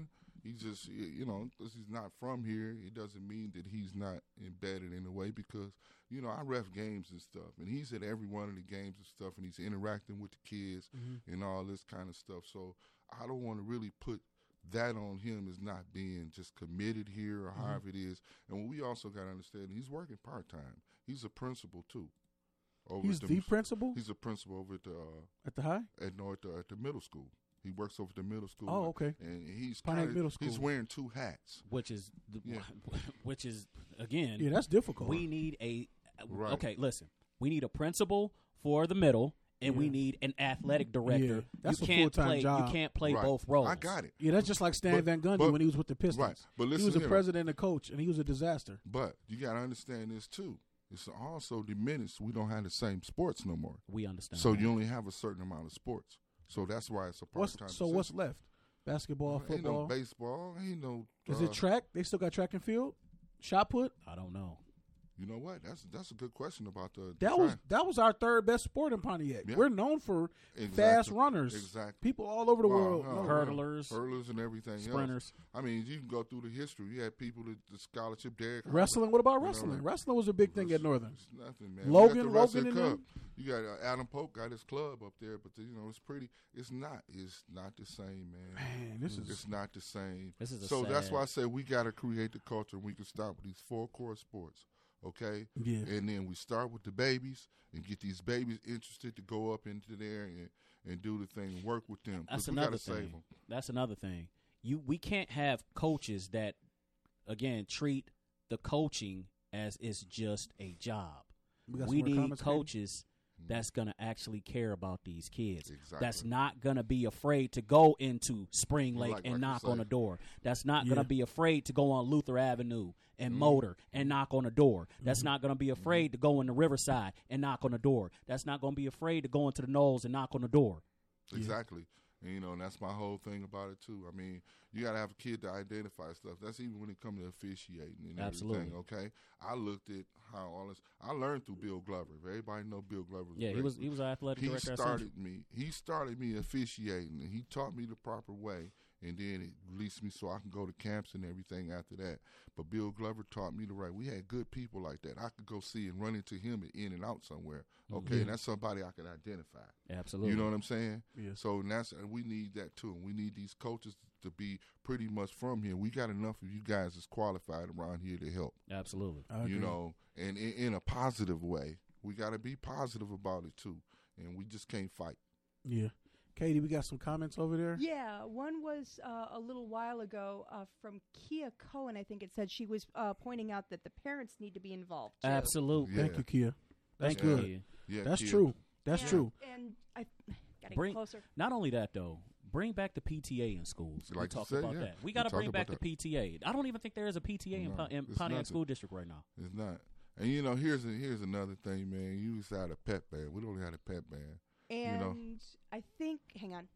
He just, you know, because he's not from here, it doesn't mean that he's not embedded in a way because, you know, I ref games and stuff, and he's at every one of the games and stuff, and he's interacting with the kids Mm-hmm. and all this kind of stuff. So I don't want to really put that on him as not being just committed here or Mm-hmm. however it is. And what we also got to understand, he's working part-time. He's a principal, too. Over He's at the principal He's a principal over at the, uh, at the high. at, no, at, the, at the middle school. He works over at the middle school. Oh, okay. And he's Pontiac kinda, Middle School. he's wearing two hats. which is the, Yeah. which is again. Yeah, that's difficult. We need a Right. okay. Listen, we need a principal for the middle, and we Yeah. need an athletic director. Yeah, that's you a can't full-time play. job. You can't play Right. both roles. I got it. yeah, that's just like Stan But- Van Gundy but- when he was with the Pistons. Right. But he listen was a here. president and coach, and he was a disaster. But you got to understand this, too. It's also diminished. We don't have the same sports no more. We understand. So that. you only have a certain amount of sports. So that's why it's a What's part-time so? What's position. left? Basketball, Ain't no football. baseball. Ain't no. Is uh, it track? They still got track and field, shot put. I don't know. You know what? That's that's a good question about the. the That was track. that was our third best sport in Pontiac. Yeah. We're known for Exactly. fast runners. Exactly. People all over the Well, world. uh, know. Hurdlers, hurlers, and everything sprinters. else. I mean, you can go through the history. You had people that the scholarship. Derek Harper. Wrestling. What about You know, wrestling? like- Wrestling was a big thing at Northern. It's nothing, man. Logan- You got the Logan wrestling and club. them? You got uh, Adam Pope got his club up there, but the, you know it's pretty. It's not. It's not the same, man. Man, this is It's not the same. This is a so that's sad- why I say we got to create the culture, and we can start with these four core sports, okay? yeah. And then we start with the babies and get these babies interested to go up into there and, and do the thing and work with them. 'cause That's we another gotta save thing. them. That's another thing. You we can't have coaches that again treat the coaching as it's just a job. We, got We some more need comments, Katie? coaches that's gonna actually care about these kids. Exactly. That's not gonna be afraid to go into Spring Well, Lake like- and like you knock on say. a door. That's not Yeah. gonna be afraid to go on Luther Avenue and Mhm. motor and knock on a door. That's Mhm. not gonna be afraid to go into Riverside and knock on a door. That's not gonna be afraid to go into the Knolls and knock on the door. Yeah. Exactly. And, you know, and that's my whole thing about it, too. I mean, you got to have a kid to identify stuff. That's even when it comes to officiating and Absolutely. everything, okay? I looked at how all this – I learned through Bill Glover. Everybody know Bill Glover. Was Yeah, he great. was he was an athletic He director at Central. started me. He started me officiating, and he taught me the proper way, and then it released me so I can go to camps and everything after that. But Bill Glover taught me the right. We had good people like that. I could go see and run into him at In and Out somewhere. Okay, Yeah. and that's somebody I could identify. Absolutely. You know what I'm saying? Yeah. So and that's and we need that too. And we need these coaches to be pretty much from here. We got enough of you guys that's qualified around here to help. Absolutely. I agree. You know, and in, in a positive way. We got to be positive about it too. And we just can't fight. Yeah. Katie, we got some comments over there. Yeah, one was uh, a little while ago uh, from Kia Cohen. I think it said she was uh, pointing out that the parents need to be involved too. Absolutely. Yeah. Thank you, Kia. That's Thank good. you. Yeah, That's kid. true. That's and, true. And I got to Bring- get closer. Not only that though, bring back the P T A in schools. we Like you talked said, about yeah. that. We We got to talked bring back about the P T A. I don't even think there is a P T A in, No, Pon- in it's Pontiac nothing. School District right now. It's not. And you know, here's a, here's another thing, man. You used to have a pep band. We don't have a pep band. And know. I think, hang on.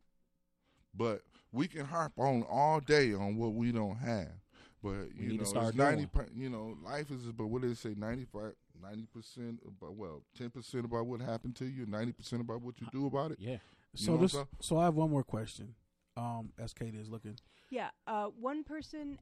But we can harp on all day on what we don't have. But We you need know, to start it's ninety. doing. Per, you know, life is. But what do they say? Ninety-five, ninety percent about well, ten percent about what happened to you, ninety percent about what you do about it. Yeah. You So know this. what I'm So I have one more question. Um, as Katie is looking. Yeah, uh, one person,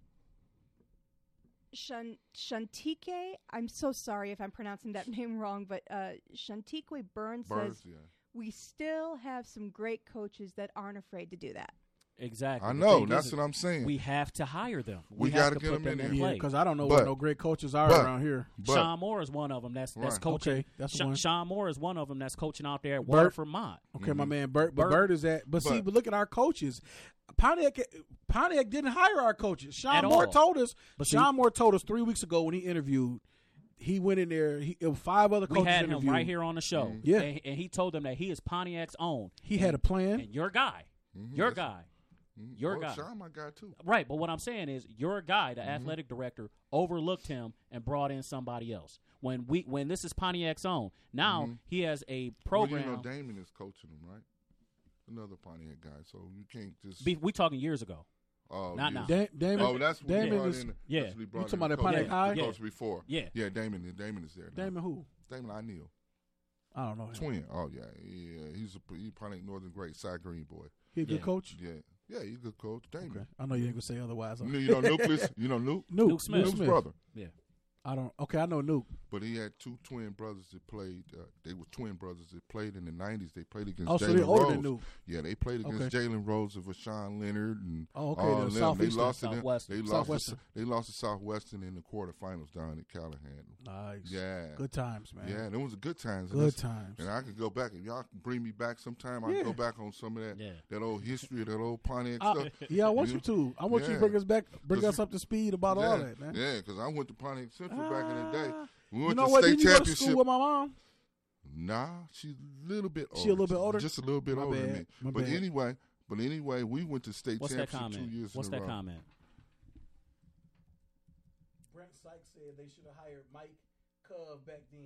Shan- Shantike, I'm so sorry if I'm pronouncing that name wrong, but uh, Shantike Burns Birds, says, yeah. we still have some great coaches that aren't afraid to do that. Exactly. I The know. thing That's is, what I'm saying. we have to hire them. We have gotta to get put them in them there. in Yeah, play. because I don't know But- where no great coaches are but- around here. but Sean Moore is one of them. That's that's Right. coaching. Okay, that's Sha- one. Sean Moore is one of them that's coaching out there at Bert- Waterford Mott. Okay, my Mhm. man Bert, but Bert- Bert is at. But, see, But- but look at our coaches. Pontiac, Pontiac didn't hire our coaches. Sean At Moore all. told us. But see- Sean Moore told us three weeks ago when he interviewed. He went in there. He it was five other We coaches had him interviewed. right here on the show. Mhm. Yeah. and, and he told them that he is Pontiac's own. He and, had a plan. and your guy, Mhm, your that's- guy, mhm. your Oh, guy. Sean, my guy too. right? But what I'm saying is, your guy, the Mhm. athletic director, overlooked him and brought in somebody else. When we when this is Pontiac's own, now Mhm. he has a Well, program. you know, Damon is coaching him, right? Another Pontiac guy, so you can't just. be, we talking years ago. oh, not yeah. now. Da- Damon, Oh, that's what he Damon brought is in. yeah. That's what he brought You talking in about the at Pontiac coach- High? the Yeah. coach before. Yeah. Yeah, Damon. Damon is there. now. Damon who? Damon O'Neal. I don't know him. Twin. Oh yeah, yeah. He's a he Pontiac Northern great, Cy Green boy. He a good Yeah. coach. Yeah, Yeah, he's a good coach. Damon. Okay. I know you ain't gonna say otherwise. You know, you know Nuke. Listen, you know Nuke. Nuke, Nuke Smith. Nuke's brother. Yeah. I don't. Okay, I know Nuke. But he had two twin brothers that played. Uh, they were twin brothers that played in the nineties. They played against Oh, Jalen so they're older Rose. than Nuke. Yeah, they played against Okay. Jalen Rose and Rashawn Leonard and Oh, okay, all the of them. They Southeastern. lost to them. Southwestern. They lost. Southwestern. To, they lost to Southwestern in the quarterfinals down at Callahan. Nice. Yeah, Good times, man. yeah, and it was a good times. And Good that's- times. And I could go back if y'all can bring me back sometime. I Yeah. can go back on some of that Yeah. that old history of that old Pontiac I- stuff. yeah, I want You- you to. I want you to Yeah. bring us back, bring Cause us up to speed about yeah, all that, man. Yeah, because I went to Pontiac Central back in the day. Ah, We You went know to what? state Didn't you go to championship. school with my mom? Nah, she's a little bit older. She a little bit older? Just a little bit My older than bad. me. My but bad. anyway, but anyway, we went to state What's that championship comment? two years What's in a that row. comment? Brent Sykes said they should have hired Mike Cove back then.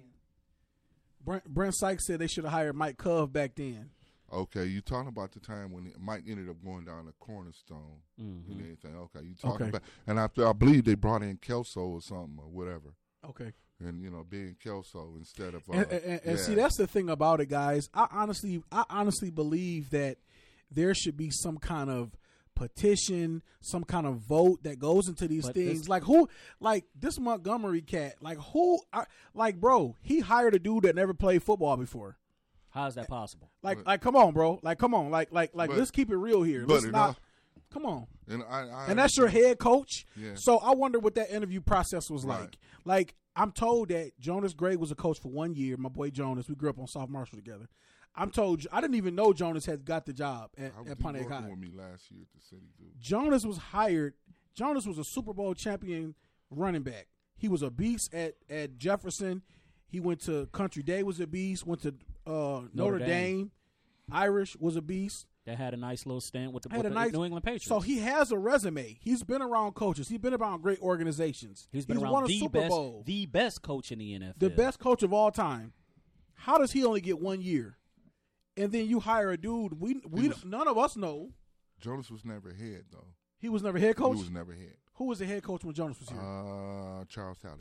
Brent, Brent Sykes said they should have hired Mike Cove back then. Okay, you talking about the time when Mike ended up going down to Cornerstone Mm-hmm. and everything. Okay, you talking Okay. about, and I, I believe they brought in Kelso or something or whatever, Okay. and you know, being Kelso instead of uh, And, and, and yeah. see, that's the thing about it, guys. I honestly, I honestly believe that there should be some kind of petition, some kind of vote that goes into these But things. this- like who, like this Montgomery cat, like who, I, like bro, he hired a dude that never played football before. How is that possible? Like, But- like, come on, bro. Like, come on. Like, like, like, But- let's keep it real here. but Let's it not. all- Come on. and I, I And that's your head coach. Yeah. So I wonder what that interview process was Right. like. Like I'm told that Jonas Gray was a coach for one year. My boy Jonas, we grew up on South Marshall together. I'm told I didn't even know Jonas had got the job at, I was at he Pontiac working High. with me last year at the city, dude. Jonas was hired. Jonas was a Super Bowl champion running back. He was a beast at, at Jefferson. He went to Country Day, was a beast. Went to uh, Notre, Notre Dame. Dame. Irish was a beast. That had a nice little stint with the, Had with a the nice- New England Patriots. So he has a resume. He's been around coaches. He's been around great organizations. He's been won around a the Super best, Bowl. the best coach in the N F L. The best coach of all time. How does he only get one year? And then you hire a dude we we was- none of us know. Jonas was never head though. He was never head coach. He was never head. Who was the head coach when Jonas was here? Uh, Charles Talley.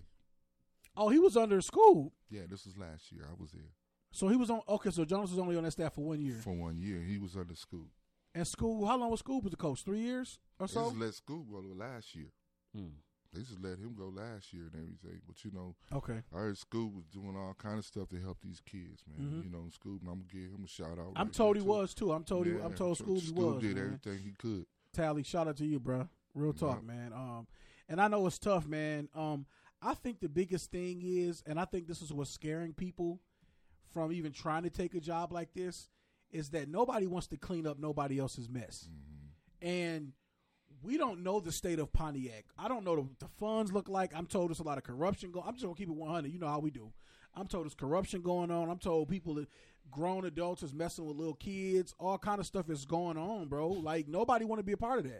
oh, he was under school. Yeah, this was last year. I was there So he was on. Okay, so Jonas was only on that staff for one year. for one year. He was under school. And school, how long was school was the coach? Three years or They so. just let school go last year. Hmm. They just let him go last year and everything. But you know, Okay, I heard school was doing all kind of stuff to help these kids, man. Mhm. You know, school. And I'm gonna give him a shout out. I'm right told there, he too. was too. I'm told he. I'm Yeah, told so school he School was. did man. everything he could. Tally, shout out to you, bro. Real talk, Yeah. man. Um, and I know it's tough, man. Um, I think the biggest thing is, and I think this is what's scaring people from even trying to take a job like this, is that nobody wants to clean up nobody else's mess, Mm-hmm. and we don't know the state of Pontiac. I don't know what the funds look like. I'm told there's a lot of corruption going. I'm just gonna keep it one hundred. You know how we do. I'm told there's corruption going on. I'm told people that grown adults is messing with little kids. All kind of stuff is going on, bro. Like nobody want to be a part of that.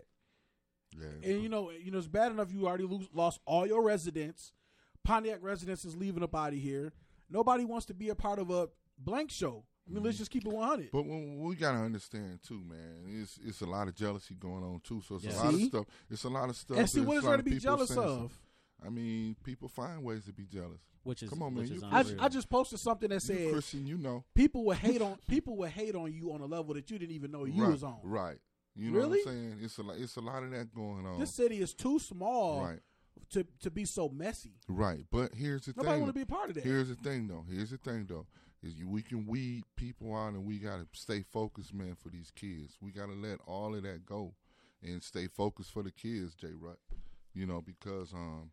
Yeah. And you know, you know, it's bad enough you already lose, lost all your residents. Pontiac residents is leaving up out of here. Nobody wants to be a part of a blank show. I mean, let's just keep it one hundred. But when, we gotta understand too, man. It's it's a lot of jealousy going on too. So it's Yeah. a lot of See? stuff. It's a lot of stuff. And see, There's what a is lot there to of be people jealous saying of? stuff. I mean, people find ways to be jealous. Which is Come on, which man, is you- I, unreal. I just posted something that You said Christian, you know. people would hate on people would hate on you on a level that you didn't even know you right, was on. Right. You know Really? what I'm saying? It's a lot. It's a lot of that going on. This city is too small right. to to be so messy. Right. But here's the Nobody thing. want to be a part of that. Here's the thing, though. Here's the thing, though. Is you, we can weed people out, and we gotta stay focused, man, for these kids. We gotta let all of that go, and stay focused for the kids, J. Rut. You know, because um,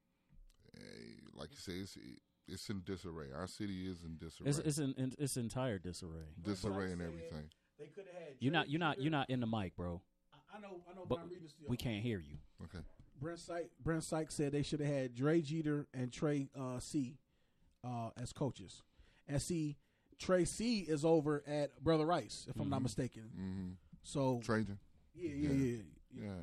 eh, like you say, it's it's in disarray. Our city is in disarray, It's it's in, in it's entire disarray. disarray and But I said- everything. They could have had. You're not Jerry you're not Jeter. you're not in the mic, bro. I I know. I know. But But I'm reading this to you. We can't hear you. Okay. Brent Sykes, Brent Sykes said they should have had Dre Jeter and Trey uh, C uh, as coaches. And see, Trey C is over at Brother Rice, if I'm not Mhm. mistaken. Mm-hmm. So Trajan. yeah, yeah, Yeah. yeah. yeah. Yeah.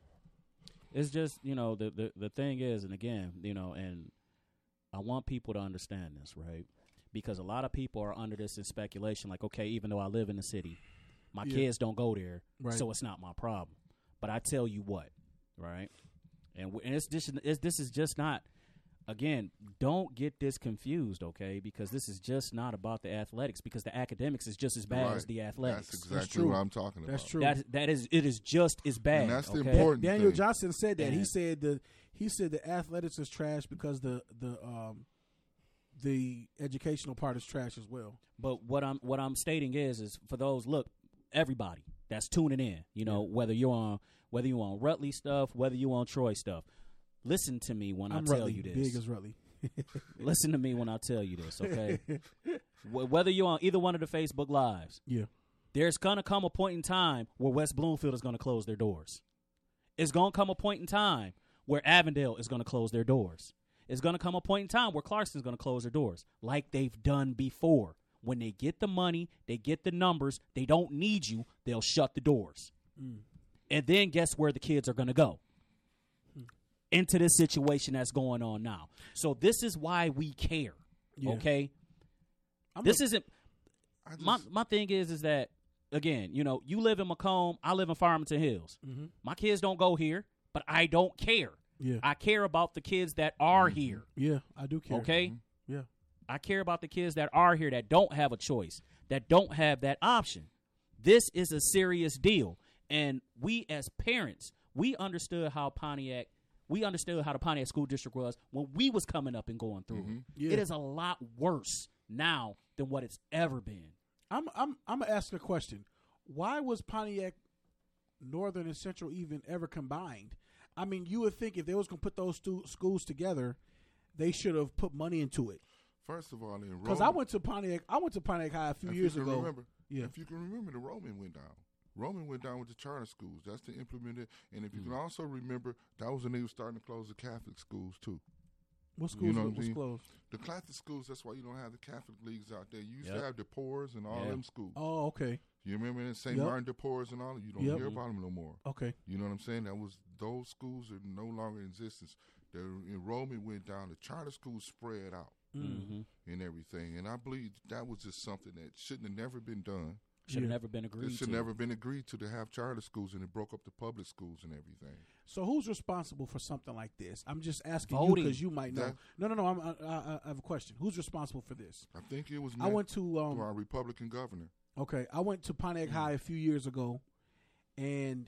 It's just, you know, the, the the thing is, and again, you know, and I want people to understand this, right? Because a lot of people are under this in speculation, like, okay, even though I live in the city, my Yeah. kids don't go there, Right. so it's not my problem. But I tell you what, right? And w- and it's this it's, this is just not again, don't get this confused, okay? Because this is just not about the athletics. Because the academics is just as bad Right. as the athletics. That's exactly true. what I'm talking about. That's true. That that is it is just as bad. And that's the okay? important Daniel thing. Johnson said that. He And- said the he said the athletics is trash because the the um the educational part is trash as well. But what I'm what I'm stating is is for those look everybody that's tuning in, you know, whether you're on whether you're on Rutley stuff, whether you're on Troy stuff, listen to me when I'm I tell Rutley, you this. big as Rutley. Listen to me when I tell you this, okay? Wh- Whether you're on either one of the Facebook lives, Yeah. there's gonna come a point in time where West Bloomfield is gonna close their doors. It's gonna come a point in time where Avondale is gonna close their doors. It's gonna come a point in time where Clarkston's gonna close their doors, like they've done before. When they get the money, they get the numbers, they don't need you, they'll shut the doors. Mm. And then guess where the kids are gonna go? Into this situation that's going on now. So this is why we care. Yeah. Okay? I'm This a- isn't I just, my my thing is is that again, you know, you live in Macomb, I live in Farmington Hills. Mhm. My kids don't go here, but I don't care. Yeah. I care about the kids that are Mm-hmm. here. Yeah, I do care. Okay? Yeah. I care about the kids that are here that don't have a choice, that don't have that option. This is a serious deal. And we as parents, we understood how Pontiac we understood how the Pontiac School District was when we was coming up and going through Mhm. it. Yeah. It is a lot worse now than what it's ever been. I'm I'm I'm gonna ask a question. Why was Pontiac Northern and Central even ever combined? I mean, you would think if they was gonna put those two schools together, they should have put money into it. First of all, the enrollment. Because I went to Pontiac, I went to Pontiac High a few if years you can ago. Remember, Yeah. If you can remember, the Roman went down. Roman went down with the charter schools. That's to implement it. And if you can also remember, that was when they were starting to close the Catholic schools too. What schools know what I was mean? closed? The Catholic schools. That's why you don't have the Catholic leagues out there. You used Yep. to have the Poors and all Yeah. them schools. Oh, okay, You remember that Saint Yep. Martin de Poors and all? You don't Yep. hear about them no more. okay. You know what I'm saying? That was those schools are no longer in existence. The enrollment went down. The charter schools spread out Mm-hmm. and everything. And I believe that was just something that shouldn't have never been done. Should have Yeah. never been agreed It should to. never been agreed to to have charter schools, and it broke up the public schools and everything. So who's responsible for something like this? I'm just asking you Voting. because you might know. That- no, no, no. I'm, I, I, I have a question. Who's responsible for this? I think it was I meant went to um, to our Republican governor. Okay, I went to Pontiac Mm. High a few years ago, and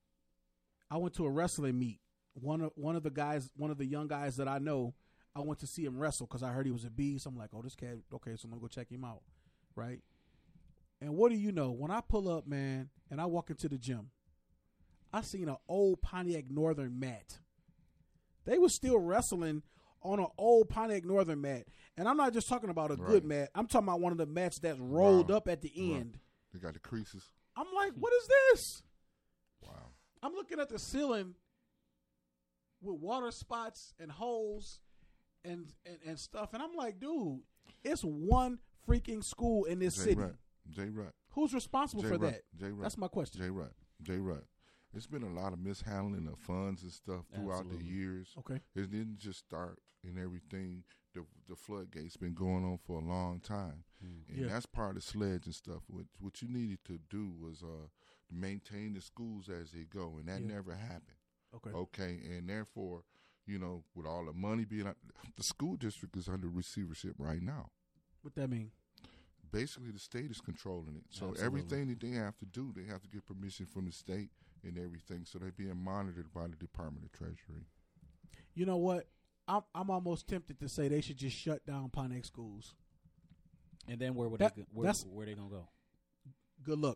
I went to a wrestling meet. One of one of the guys, one of the young guys that I know, I went to see him wrestle because I heard he was a beast. I'm like, oh, this cat. Okay, so I'm gonna go check him out, right? And what do you know? When I pull up, man, and I walk into the gym, I seen an old Pontiac Northern mat. They was still wrestling on an old Pontiac Northern mat, and I'm not just talking about a good Right. mat. I'm talking about one of the mats that's rolled Wow. up at the Right. end. They got the creases. I'm like, what is this? Wow. I'm looking at the ceiling with water spots and holes and, and, and stuff, and I'm like, dude, it's one freaking school in this Jay city. Rutt. Jay Rutt. Who's responsible Jay for Rutt. that? Jay Rutt. That's my question. Jay Rutt. Jay Rutt. It's been a lot of mishandling of funds and stuff throughout Absolutely. the years. Okay. It didn't just start and everything. The the floodgates been going on for a long time, and Yeah. that's part of the sledge and stuff. What what you needed to do was uh to maintain the schools as they go, and that Yeah. never happened. Okay. Okay, and therefore, you know, with all the money being out, the school district is under receivership right now. What that mean? Basically, the state is controlling it. So Absolutely. everything that they have to do, they have to get permission from the state and everything. So they're being monitored by the Department of Treasury. You know what? I'm I'm almost tempted to say they should just shut down Pontiac schools. And then where would That- they go, where, that's- where they gonna go? Good luck.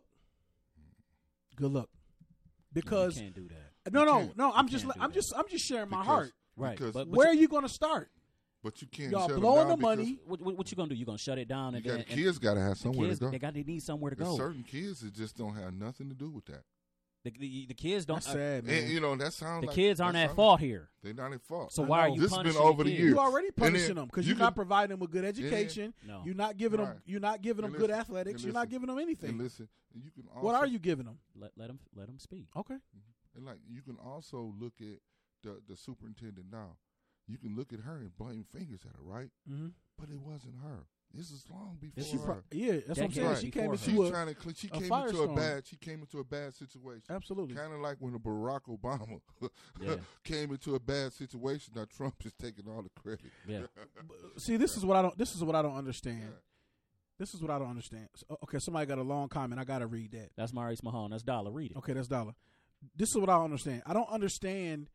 Good luck. You Because can't do that. no, You no, can't. no. I'm You just can't do I'm that. just I'm just sharing my Because- heart. Right. Because- but, but Where you- are you going to start? But you can't Y'all shut them blowing down the money. because what, what, what you gonna do? You gonna shut it down You and got, then the and kids got to have the somewhere kids, to go. they got they need somewhere to There's go. certain kids that just don't have nothing to do with that. The, the, the kids don't. That's uh, sad, man. And, you know, that sounds the like, kids aren't that at sound fault like here. They're not at fault. So I why are know. you This has been punishing over the kids? years. You already And punishing then them because you you're not can- providing them with good education. No. You're not giving them. Right. You're not giving them And good listen, athletics. and You're not listen, giving them And anything. listen, you can also, What are you giving them? Let let them let them speak. Okay. And like you can also look at the the superintendent now. You can look at her and blame fingers at her, right? Mm-hmm. But it wasn't her. This is long before This She is her. pro- yeah, that's what I'm Decades saying. She came before into her. She's a, trying to. Cl- she a came into a firestorm. bad. She came into a bad situation. absolutely. Kind of like when Barack Obama Yeah. came into a bad situation. Now Trump is taking all the credit. Yeah. See, this is what I don't. This is what I don't understand. Yeah. This is what I don't understand. So, okay, somebody got a long comment. I got to read that. That's Maurice Mahone. That's Dollar. Read it. Okay, that's Dollar. This is what I don't understand. I don't understand.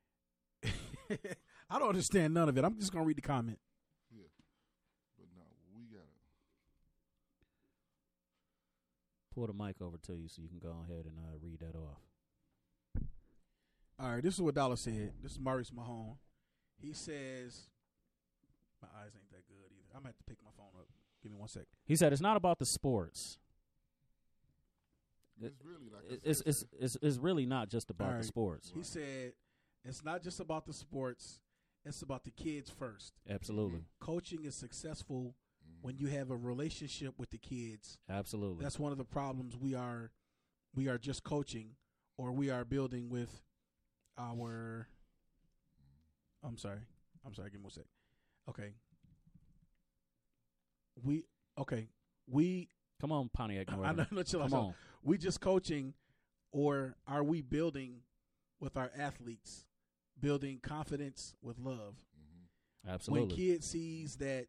I don't understand none of it. I'm just gonna read the comment. Yeah, but no, we gotta. Pull the mic over to you so you can go ahead and uh, read that off. All right, this is what Dollar said. This is Maurice Mahone. He says, my eyes ain't that good either. I'm gonna have to pick my phone up. Give me one sec. He said it's not about the sports. It's really like I It's said, it's it's, it's really not just about All the right. sports. He said, it's not just about the sports. It's about the kids first. Absolutely. Coaching is successful Mhm. when you have a relationship with the kids. Absolutely. That's one of the problems we are we are just coaching or we are building with our I'm sorry. I'm sorry, give me one sec. Okay. We okay. We Come on, Pontiac I Northern. know no, chill out, Come chill out. on. We just coaching or are we building with our athletes? Building confidence with love. Mhm. Absolutely. When kid sees that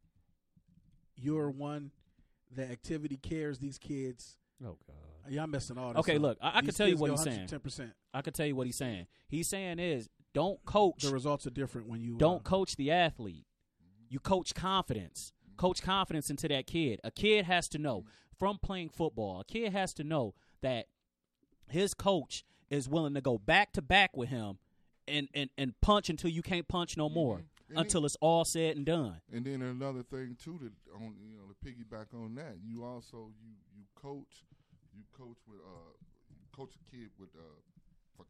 you're one that activity cares, these kids oh God. y'all messing all this Okay, up. look, I, I can These tell you kids what go he's saying. ten percent. I can tell you what he's saying. He's saying is don't coach. The results are different when you Don't uh, coach the athlete. You coach confidence. Coach confidence into that kid. A kid has to know from playing football. A kid has to know that his coach is willing to go back to back with him and, and, and punch until you can't punch no more. Mhm. And Until it's all said and done. And then another thing too, that on you know to piggyback on that, you also you you coach, you coach with uh, you coach a kid with uh, fuck,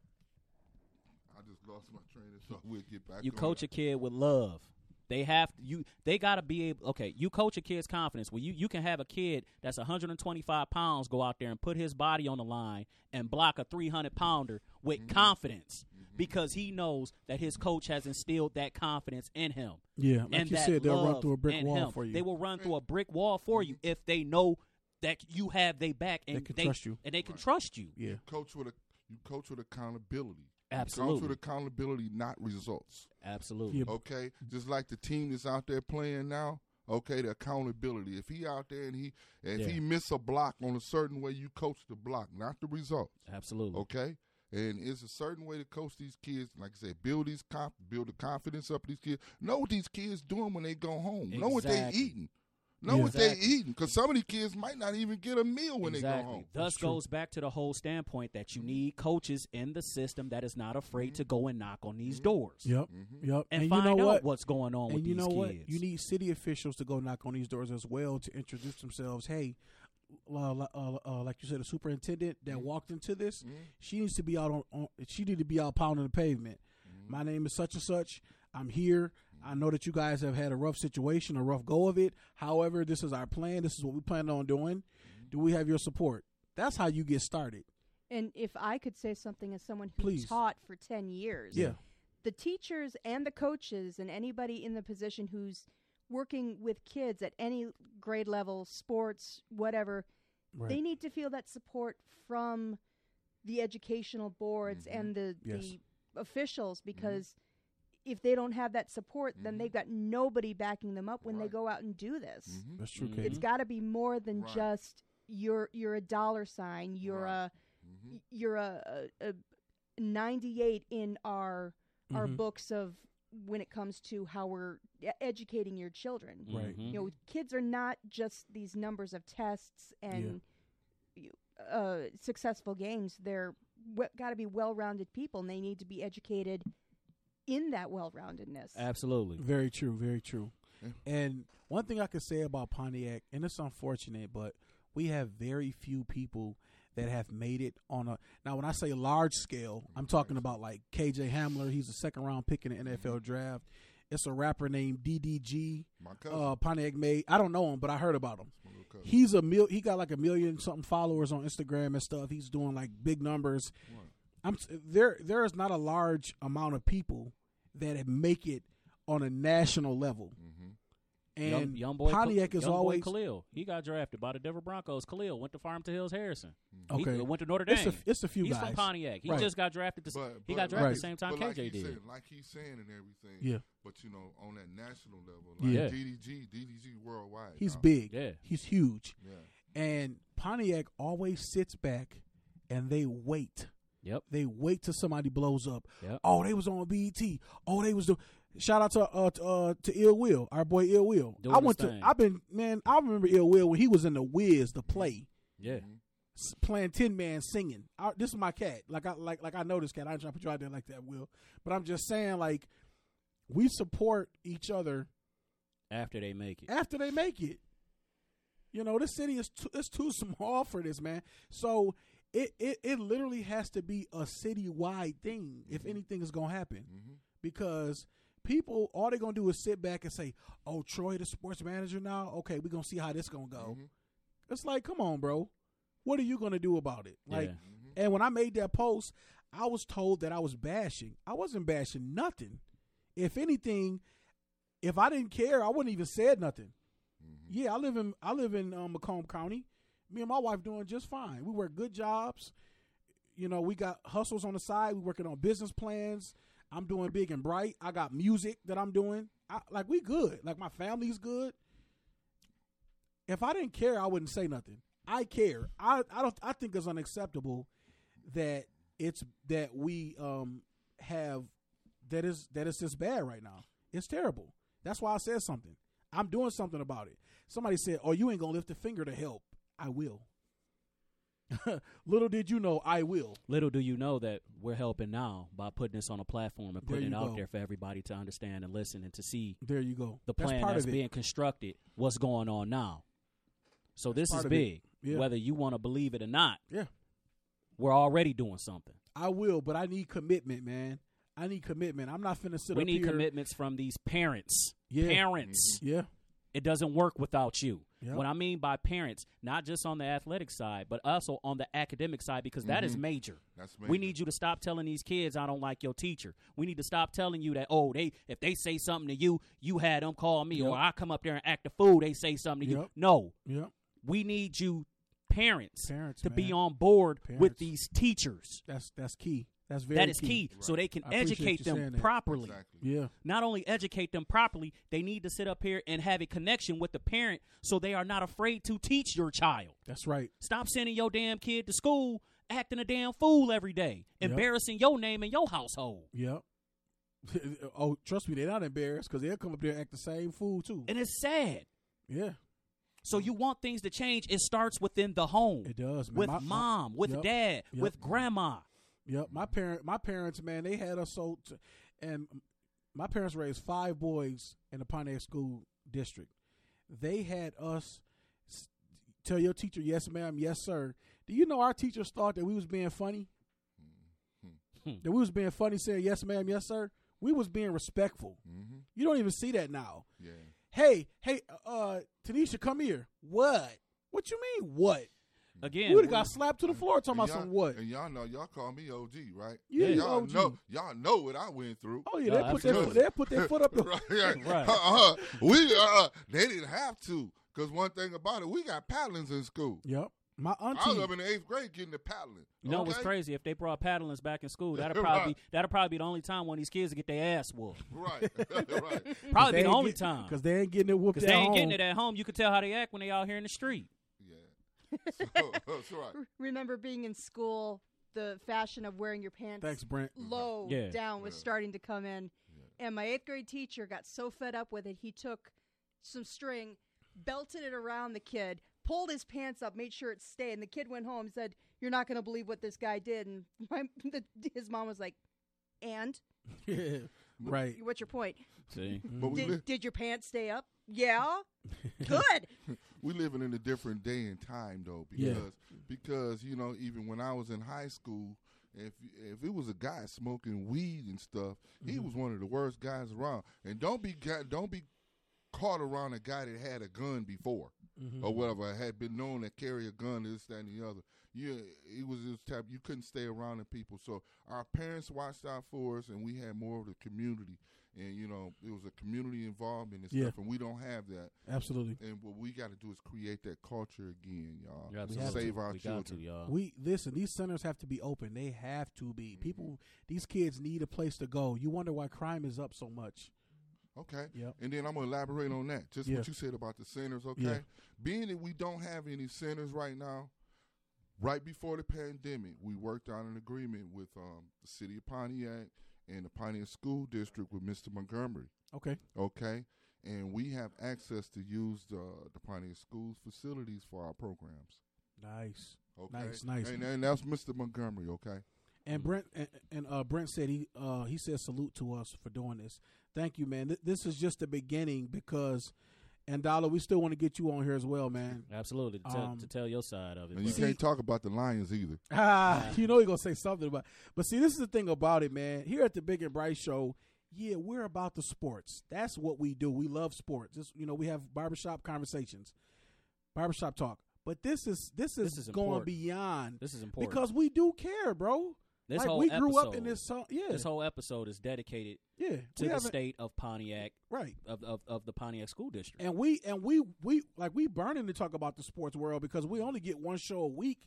I just lost my train of thought. We'll get back. You on coach that. a kid with love. They have you. They gotta be able. Okay, you coach a kid's confidence. Well, you you can have a kid that's one hundred twenty-five pounds go out there and put his body on the line and block a three hundred pounder with Mhm. confidence Mhm. because he knows that his coach has instilled that confidence in him. Yeah, like and you that said, they'll run love through a brick in wall him. for you. They will run through a brick wall for you if they know that you have their back and They can trust you. and they can Right. trust you. Yeah, Coach with a you coach with accountability. Absolutely. You coach with accountability, not results. Absolutely. Yeah. Okay, just like the team that's out there playing now. Okay, the accountability. If he out there and he if Yeah. he miss a block on a certain way, you coach the block, not the results. Absolutely. Okay, and it's a certain way to coach these kids. Like I said, build these comp, build the confidence up of these kids. Know what these kids doing when they go home. Know what they Exactly. eating. Know Yeah. what they Exactly. eating. Because some of these kids might not even get a meal when exactly. they go home. Thus That's true. goes back to the whole standpoint that you need coaches in the system that is not afraid to go and knock on these doors yep, Mhm. yep. and, you find know out what? what's going on And with you these know kids. what? You need city officials to go knock on these doors as well to introduce themselves. Hey, uh, uh, uh, like you said, the superintendent that Mhm. walked into this, Mhm. she needs to be out on, on. She need to be out pounding the pavement. Mhm. My name is such and such. I'm here. I know that you guys have had a rough situation, a rough go of it. However, this is our plan. This is what we plan on doing. Do we have your support? That's how you get started. And if I could say something as someone who Please. taught for ten years, Yeah. the teachers and the coaches and anybody in the position who's working with kids at any grade level, sports, whatever, Right. they need to feel that support from the educational boards Mhm. and the, Yes. the officials because if they don't have that support, then Mhm. they've got nobody backing them up when they Right. go out and do this. Mhm. That's true, Mhm. Katie. It's got to be more than Right. just you're you're a dollar sign, you're Right. a Mhm. you're a, a, a ninety-eight in our our Mhm. books of when it comes to how we're e- educating your children. Right. Mhm. You know, kids are not just these numbers of tests and you uh, successful games. They're w- got to be well-rounded people, and they need to be educated in that well-roundedness. Absolutely. Very true, very true. Yeah. And one thing I could say about Pontiac, and it's unfortunate, but we have very few people that have made it on a. Now, when I say large scale, I'm talking about like K J Hamler. He's a second round pick in the N F L draft. It's a rapper named D D G. My cousin. Uh, Pontiac made. I don't know him, but I heard about him. My little cousin. He's a mil. He got like a million something followers on Instagram and stuff. He's doing like big numbers. Right. I'm s- there. There is not a large amount of people that make it on a national level. Mhm. And young, young boy Pontiac Khal- is young always boy Khalil. He got drafted by the Denver Broncos. Khalil went to Farmington Hills Harrison. okay. He went to Notre Dame. It's a, it's a few He's guys. from Pontiac. He Right. just got drafted. To, But, he but got drafted Right. the same time but K like J he did. Said, like he's saying and everything. Yeah. But you know, on that national level, like Yeah. D D G, D D G worldwide. He's now. big. Yeah. He's huge. Yeah. And Pontiac always sits back and they wait. Yep. They wait till somebody blows up. Yep. Oh, they was on B E T. Oh, they was the shout out to uh to, uh, to Ill Will, our boy Ill Will. Doing I his went to thing. I've been man, I remember Ill Will when he was in the Wiz, the play, Yeah. Mhm. s- playing Tin Man singing. I, this is my cat. Like I like like I know this cat. I ain't trying to put you out there like that, Will. But I'm just saying, like, we support each other After they make it. after they make it. You know, this city is too, it's too small for this, man. So it, it, it literally has to be a citywide thing if anything is going to happen. Mhm. Because people, all they're going to do is sit back and say, oh, Troy, the sports manager now? Okay, we're going to see how this going to go. Mhm. It's like, come on, bro. What are you going to do about it? Like, Yeah. Mhm. and when I made that post, I was told that I was bashing. I wasn't bashing nothing. If anything, if I didn't care, I wouldn't even said nothing. Mhm. Yeah, I live in I live in um, Macomb County. Me and my wife doing just fine. We work good jobs. You know, we got hustles on the side. We working on business plans. I'm doing big and bright. I got music that I'm doing. I, like we good. Like my family's good. If I didn't care, I wouldn't say nothing. I care. I I don't. I think it's unacceptable that it's that we um have that is that it's this bad right now. It's terrible. That's why I said something. I'm doing something about it. Somebody said, "Oh, you ain't gonna lift a finger to help." I will. Little did you know, I will. Little do you know that we're helping now by putting this on a platform and There putting it you out go. there for everybody to understand and listen and to see There you go. the That's plan part that's of it. being constructed, what's going on now. So this part is of it. big. Yeah. Whether you want to believe it or not, Yeah. we're already doing something. I will, but I need commitment, man. I need commitment. I'm not finna sit We up need here. commitments from these parents. Yeah. Parents. Yeah. It doesn't work without you. Yeah. What I mean by parents, not just on the athletic side, but also on the academic side, because that is Mhm. major. That's We major. need you to stop telling these kids, I don't like your teacher. We need to stop telling you that, oh, they if they say something to you, you had them call me, Yep. or I come up there and act a fool, they say something to you. Yep. No, Yeah. we need you parents, Parents, to be man. on board with Parents. these teachers. That's that's key. That's very That is key, Right. so they can I appreciate educate you saying them that. properly. Exactly. Yeah. Not only educate them properly, they need to sit up here and have a connection with the parent so they are not afraid to teach your child. That's right. Stop sending your damn kid to school acting a damn fool every day, Yep. embarrassing your name in your household. Yep. Oh, trust me, they're not embarrassed because they'll come up there and act the same fool too. And it's sad. Yeah, So you want things to change, it starts within the home. it does, man. With My- my- mom, with yep, dad, yep. with grandma. Yep, my parent, my parents, man, they had us so, t- and my parents raised five boys in the Pontiac School District. They had us s- tell your teacher, "Yes, ma'am, yes, sir." Do you know our teachers thought that we was being funny? Hmm. That we was being funny, saying "Yes, ma'am, yes, sir." We was being respectful. Mm-hmm. You don't even see that now. Yeah. Hey, hey, uh, Tanisha, come here. What? What you mean? What? Again, You would have got slapped to the floor talking And about y'all- some what? And y'all know, y'all call me O G, right? Yeah, y'all O G. know, y'all know what I went through. Oh yeah, No, they put their absolutely. foot, they put their foot up. The, right, right. Right. Uh-uh. We, uh, they didn't have to, because one thing about it, we got paddlings in school. Yep. My I was auntie. up in the eighth grade getting the paddling. you know what's okay? crazy? If they brought paddlings back in school, that'll probably Right. be, that'll probably be the only time when these kids will get their ass whooped. Right, right. Probably be the only time. because they ain't getting it whooped Because at they ain't home. getting it at home. You can tell how they act when they out here in the street. Yeah. So, that's right. Remember being in school, the fashion of wearing your pants Thanks, Brent. low Yeah. down was Yeah. starting to come in. And my eighth grade teacher got so fed up with it, he took some string, belted it around the kid, pulled his pants up, made sure it stayed. And the kid went home and said, "You're not going to believe what this guy did." And my, the, his mom was like, "And? Yeah, right. What's your point? See? But we, Did, li- did your pants stay up? Yeah? Good. we living in a different day and time, though, Yeah. because, because you know, even when I was in high school, if if it was a guy smoking weed and stuff, he Mm-hmm. was one of the worst guys around. And don't be ga- don't be caught around a guy that had a gun before. Mm-hmm. Or whatever, had been known to carry a gun, this, that, and the other. You, it was this type. You couldn't stay around the people. So our parents watched out for us, and we had more of the community. and you know it was a community involvement and Yeah. stuff, and we don't have that. Absolutely. And what we got to do is create that culture again, y'all. Yeah, to absolutely. save our we children. got to, y'all. We listen. These centers have to be open. They have to be. Mm-hmm. People, these kids need a place to go. You wonder why crime is up so much. Okay. Yep. And then I'm gonna elaborate on that. Just Yeah. what you said about the centers. Okay. Yeah. Being that we don't have any centers right now, right before the pandemic, we worked out an agreement with um, the city of Pontiac and the Pontiac School District with Mister Montgomery. Okay. Okay. And we have access to use the, the Pontiac Schools facilities for our programs. Nice. Okay. Nice, nice. And, and that's Mister Montgomery. Okay. And Brent and, and uh, Brent said he uh, he said salute to us for doing this. Thank you, man. Th- this is just the beginning because, and Dollar, we still want to get you on here as well, man. Absolutely. To, tell, Um, to tell your side of it. And you but- See- can't talk about the Lions either. Ah, you know you're gonna say something about. But see, this is the thing about it, man. Here at the Big and Bright Show, yeah, we're about the sports. That's what we do. We love sports. This, you know, we have barbershop conversations, barbershop talk. But this is this is, This is going important. beyond This is important. because we do care, bro. this like whole we grew episode, up in this song. Yeah, This whole episode is dedicated yeah. to we the haven't- state of Pontiac, right. of, of, of the Pontiac School District. And we and we we like we burning to talk about the sports world because we only get one show a week.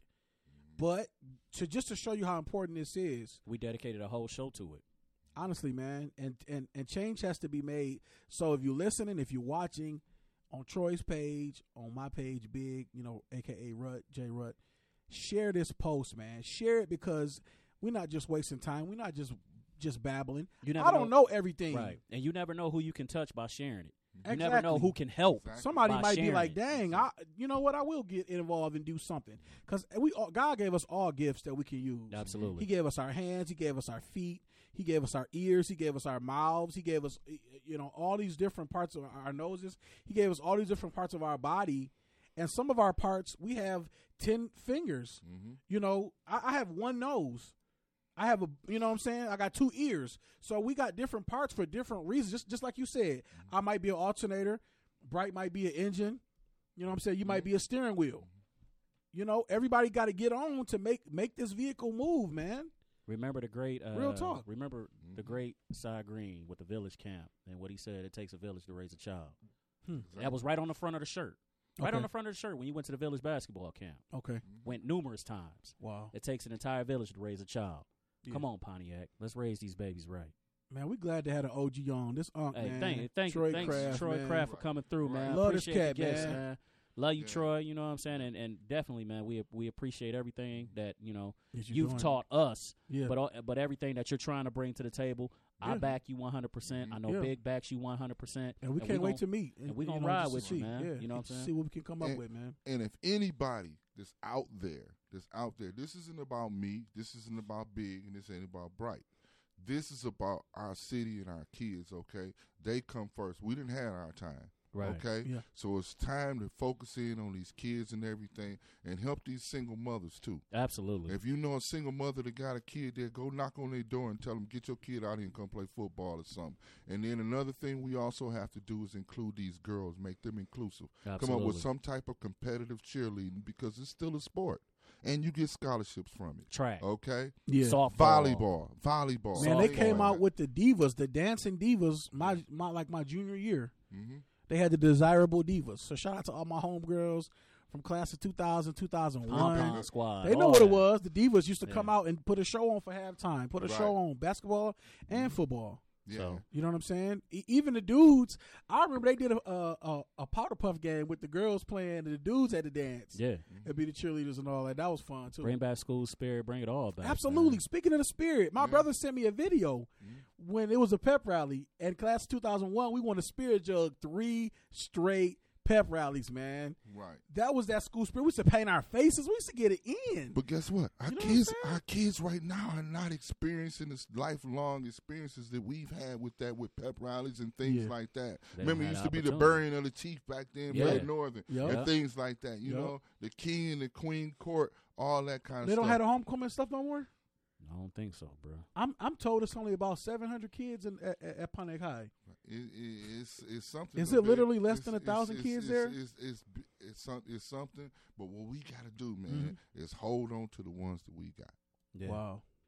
But to just to show you how important this is, We dedicated a whole show to it. honestly, man, and, and, and change has to be made. So if you're listening, if you're watching on Troy's page, on my page, Big, you know, A K A Rut, J Rut, share this post, man. Share it because we're not just wasting time. We're not just just babbling. You never I don't know, everything. Right. And you never know who you can touch by sharing it. You Exactly. never know who can help. Exactly. Somebody by might be sharing like, it. "Dang, I, you know what? I will get involved and do something." Because we, all, God gave us all gifts that we can use. Absolutely. He gave us our hands. He gave us our feet. He gave us our ears. He gave us our mouths. He gave us, you know, all these different parts of our noses. He gave us all these different parts of our body. And some of our parts, we have ten fingers. Mm-hmm. You know, I, I have one nose. I have a, you know what I'm saying? I got two ears. So we got different parts for different reasons. Just, just like you said, I might be an alternator. Bright might be an engine. You know what I'm saying? You might be a steering wheel. You know, everybody got to get on to make make this vehicle move, man. Remember the great uh, Real talk. Remember the great Cy Green with the village camp and what he said. It takes a village to raise a child. Hmm. That was right on the front of the shirt. Right Okay. on the front of the shirt when you went to the village basketball camp. Okay. Went numerous times. Wow. It takes an entire village to raise a child. Yeah. Come on, Pontiac. Let's raise these babies right. Man, we glad to have an O G on. This unk, Hey, man. thank, thank Troy you. Thanks, Craft, Troy man. Craft, for coming through, man. Love this Appreciate cat, the guests, man. Love you, Yeah. Troy. You know what I'm saying? And and definitely, man, we we appreciate everything that, you know, Yes, you're you've doing. taught us. Yeah. But all- but everything that you're trying to bring to the table, I Yeah. back you one hundred percent. I know Yeah. Big backs you one hundred percent. and we can't wait gon- to meet. and we you gonna know, ride just to with you, see. man. Yeah, You know what I'm to saying? See what we can come up And- with, man. And if anybody that's out there, that's out there, this isn't about me, this isn't about Big, and this ain't about Bright. This is about our city and our kids, okay? They come first. We didn't have our time, Right. okay? Yeah. So it's time to focus in on these kids and everything and help these single mothers, too. Absolutely. If you know a single mother that got a kid there, go knock on their door and tell them, get your kid out here and come play football or something. And then another thing we also have to do is include these girls, make them inclusive. Come up Absolutely. with some type of competitive cheerleading because it's still a sport. And you get scholarships from it. Track. Okay? Yeah. Softball. Volleyball. Volleyball. Man, they Softball. came out with the divas, the dancing divas. My, my like my junior year, Mm-hmm. they had the desirable divas. So shout out to all my homegirls from class of two thousand, two thousand Pom one. Pom Squad. They know all what it that. was. The divas used to Yeah. come out and put a show on for halftime. Put a Right. show on basketball and football. Yeah. So, You know what I'm saying? E- even the dudes. I remember they did a, a a a powder puff game with the girls playing and the dudes had to dance. yeah. It'd be the cheerleaders and all that. That was fun too. Bring back school spirit. Bring it all back. Absolutely. man. Speaking of the spirit, my Yeah. brother sent me a video when it was a pep rally. And class of two thousand one, we won a spirit jug three straight pep rallies, man. Right. That was that school spirit. We used to paint our faces. We used to get it in. But guess what? Our You know what I'm kids, saying? our kids right now are not experiencing this lifelong experiences that we've had with that, with pep rallies and things Yeah. like that. They Remember, it don't used have to be the opportunity. burying of the chief back then, Yeah. back northern, Yup. and Yup. things like that. You Yup. know, the king and the queen court, all that kind of They stuff. don't have the homecoming stuff no more? I don't think so, bro. I'm I'm told it's only about seven hundred kids in, at, at, at Pontiac High. It, it, it's it's something. Is a it bit- literally less it's- than a it's- thousand it's- kids it's- there? It's it's it's, it's, some, it's something. But what we got to do, man, Mm-hmm. is hold on to the ones that we got. Yeah. Wow.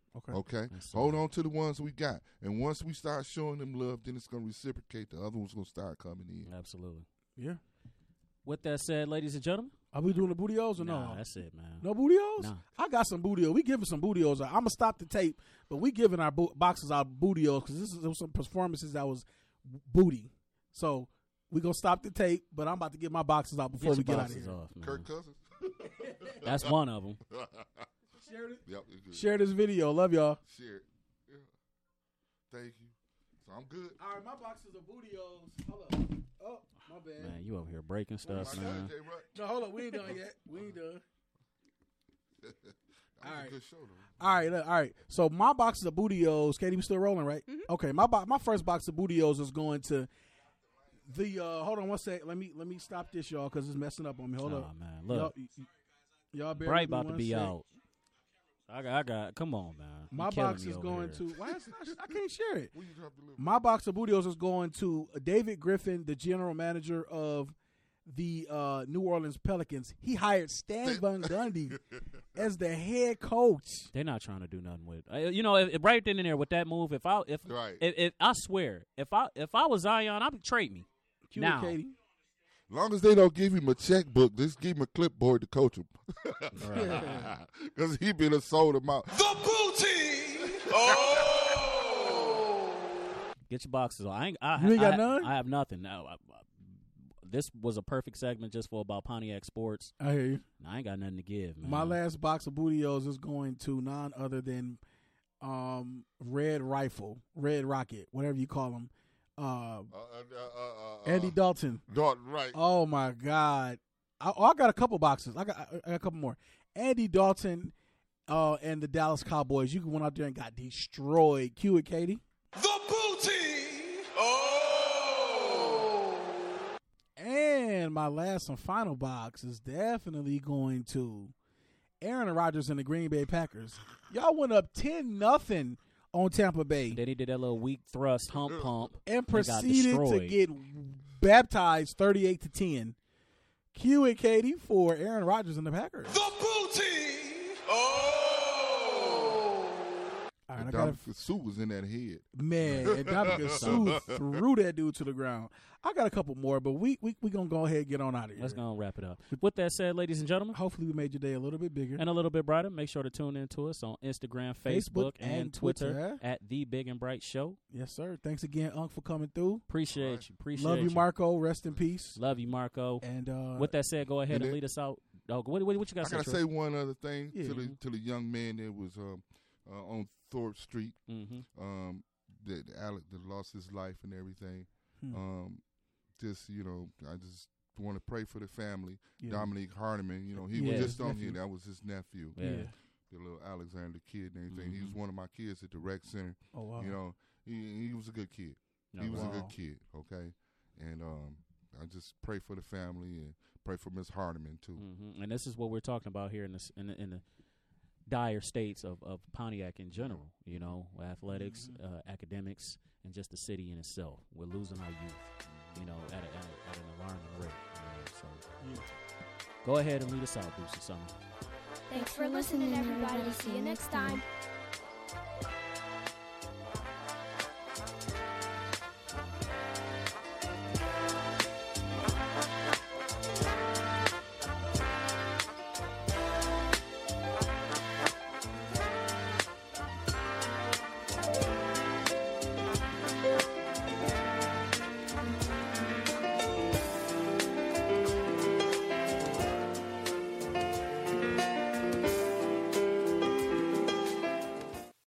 Okay. Okay, Yes, hold sir. on to the ones we got, and once we start showing them love, then it's gonna reciprocate. The other ones gonna start coming in. Absolutely. Yeah. With that said, ladies and gentlemen, Are we doing the bootios or nah, no? that's it, man. No bootios? Nah. I got some bootios. We giving some bootios. I'm gonna stop the tape, but we giving our bo- boxes out bootios because this is there was some performances that was booty. So we gonna stop the tape, but I'm about to get my boxes out before Get we your get out of boxes here. off, man. Kirk Cousins. That's one of them. Share it. Yep. it's good. Share this video. Love y'all. Share it. Yeah. Thank you. So I'm good. All right, my boxes of bootios. Hold up. Oh, my bad. Man, you over here breaking stuff, My guy, man. J-Rut. No, hold up. We ain't done yet. We ain't done. That was All a right. good show, though. All right, look, all right. So my boxes of bootios. Katie, we still rolling, right? Okay, my bo- my first box of bootios is going to the. uh Hold on one sec. Let me let me stop this, y'all, because it's messing up on me. Hold Oh, up. man. Look, Y'all, y- y- y'all bear Bright with me about to one be sec. out. I got, I got, come on, man. You My killing box me is over going here. to. Why is not, I can't share it. Where you drop the liver? My box of bootios is going to David Griffin, the general manager of the uh, New Orleans Pelicans. He hired Stan Van Gundy as the head coach. They're not trying to do nothing with. Uh, you know, if, if right then and there with that move, if I, if, Right. if, if I swear, if I, if I was Zion, I'd trade me. Q Now. and Katie. Long as they don't give him a checkbook, just give him a clipboard to coach him. Because he been a sold him out. The booty. Oh. Get your boxes on. I ain't, I, You ain't got I, none? I have nothing. No, I, I- this was a perfect segment just for about Pontiac sports. I hear you. I ain't got nothing to give, man. My last box of bootios is going to none other than um, Red Rifle, Red Rocket, whatever you call him. Uh, Uh, uh, uh, uh, Andy Dalton. Dalton, right. Oh my God! I, oh, I got a couple boxes. I got, I got a couple more. Andy Dalton uh, and the Dallas Cowboys. You went out there and got destroyed. Q and Katie. The booty. Oh. And my last and final box is definitely going to Aaron Rodgers and the Green Bay Packers. Y'all went up ten nothing on Tampa Bay Then he did that little weak thrust hump pump and got proceeded to destroyed. get baptized thirty-eight to ten. Q and Katie for Aaron Rodgers and the Packers. The booty. Oh. All right, I got Dominic Sue was in that head. man, and Dominic Sue threw that dude to the ground. I got a couple more, but we we we gonna go ahead and get on out of here. Let's go and wrap it up. With that said, ladies and gentlemen, Hopefully, we made your day a little bit bigger. and a little bit brighter, make sure to tune in to us on Instagram, Facebook, Facebook, and, and Twitter, Twitter. at The Big and Bright Show. Yes, sir. Thanks again, Unc, for coming through. Appreciate you. Appreciate Love you, Marco. Rest in peace. Love you, Marco. And uh, With that said, go ahead and and then- lead us out. Dog, what, what, what you got I to gotta say? say one other thing Yeah. to the to the young man that was um, uh, on Thorpe Street, Mm-hmm. um, that Alec that lost his life and everything. Hmm. Um, just you know, I just want to pray for the family. yeah. Dominique Hardiman, you know, he Yeah. was just His on nephew. here. That was his nephew, Yeah. Yeah. the little Alexander kid and everything. He was Mhm. one of my kids at the rec center. Oh wow. You know, he he was a good kid. No, he was wow. a good kid. Okay, and um, I just pray for the family and pray for Miss Hardiman too. hmm And this is what we're talking about here in this in the, in the dire states of, of Pontiac in general. You know, athletics, Mm-hmm. uh, academics, and just the city in itself. We're losing our youth. You know, at, a, at, a, at an alarming rate. You know, so Yeah. go ahead and lead us out, Booster Summer. Thanks for listening, everybody. See you next time.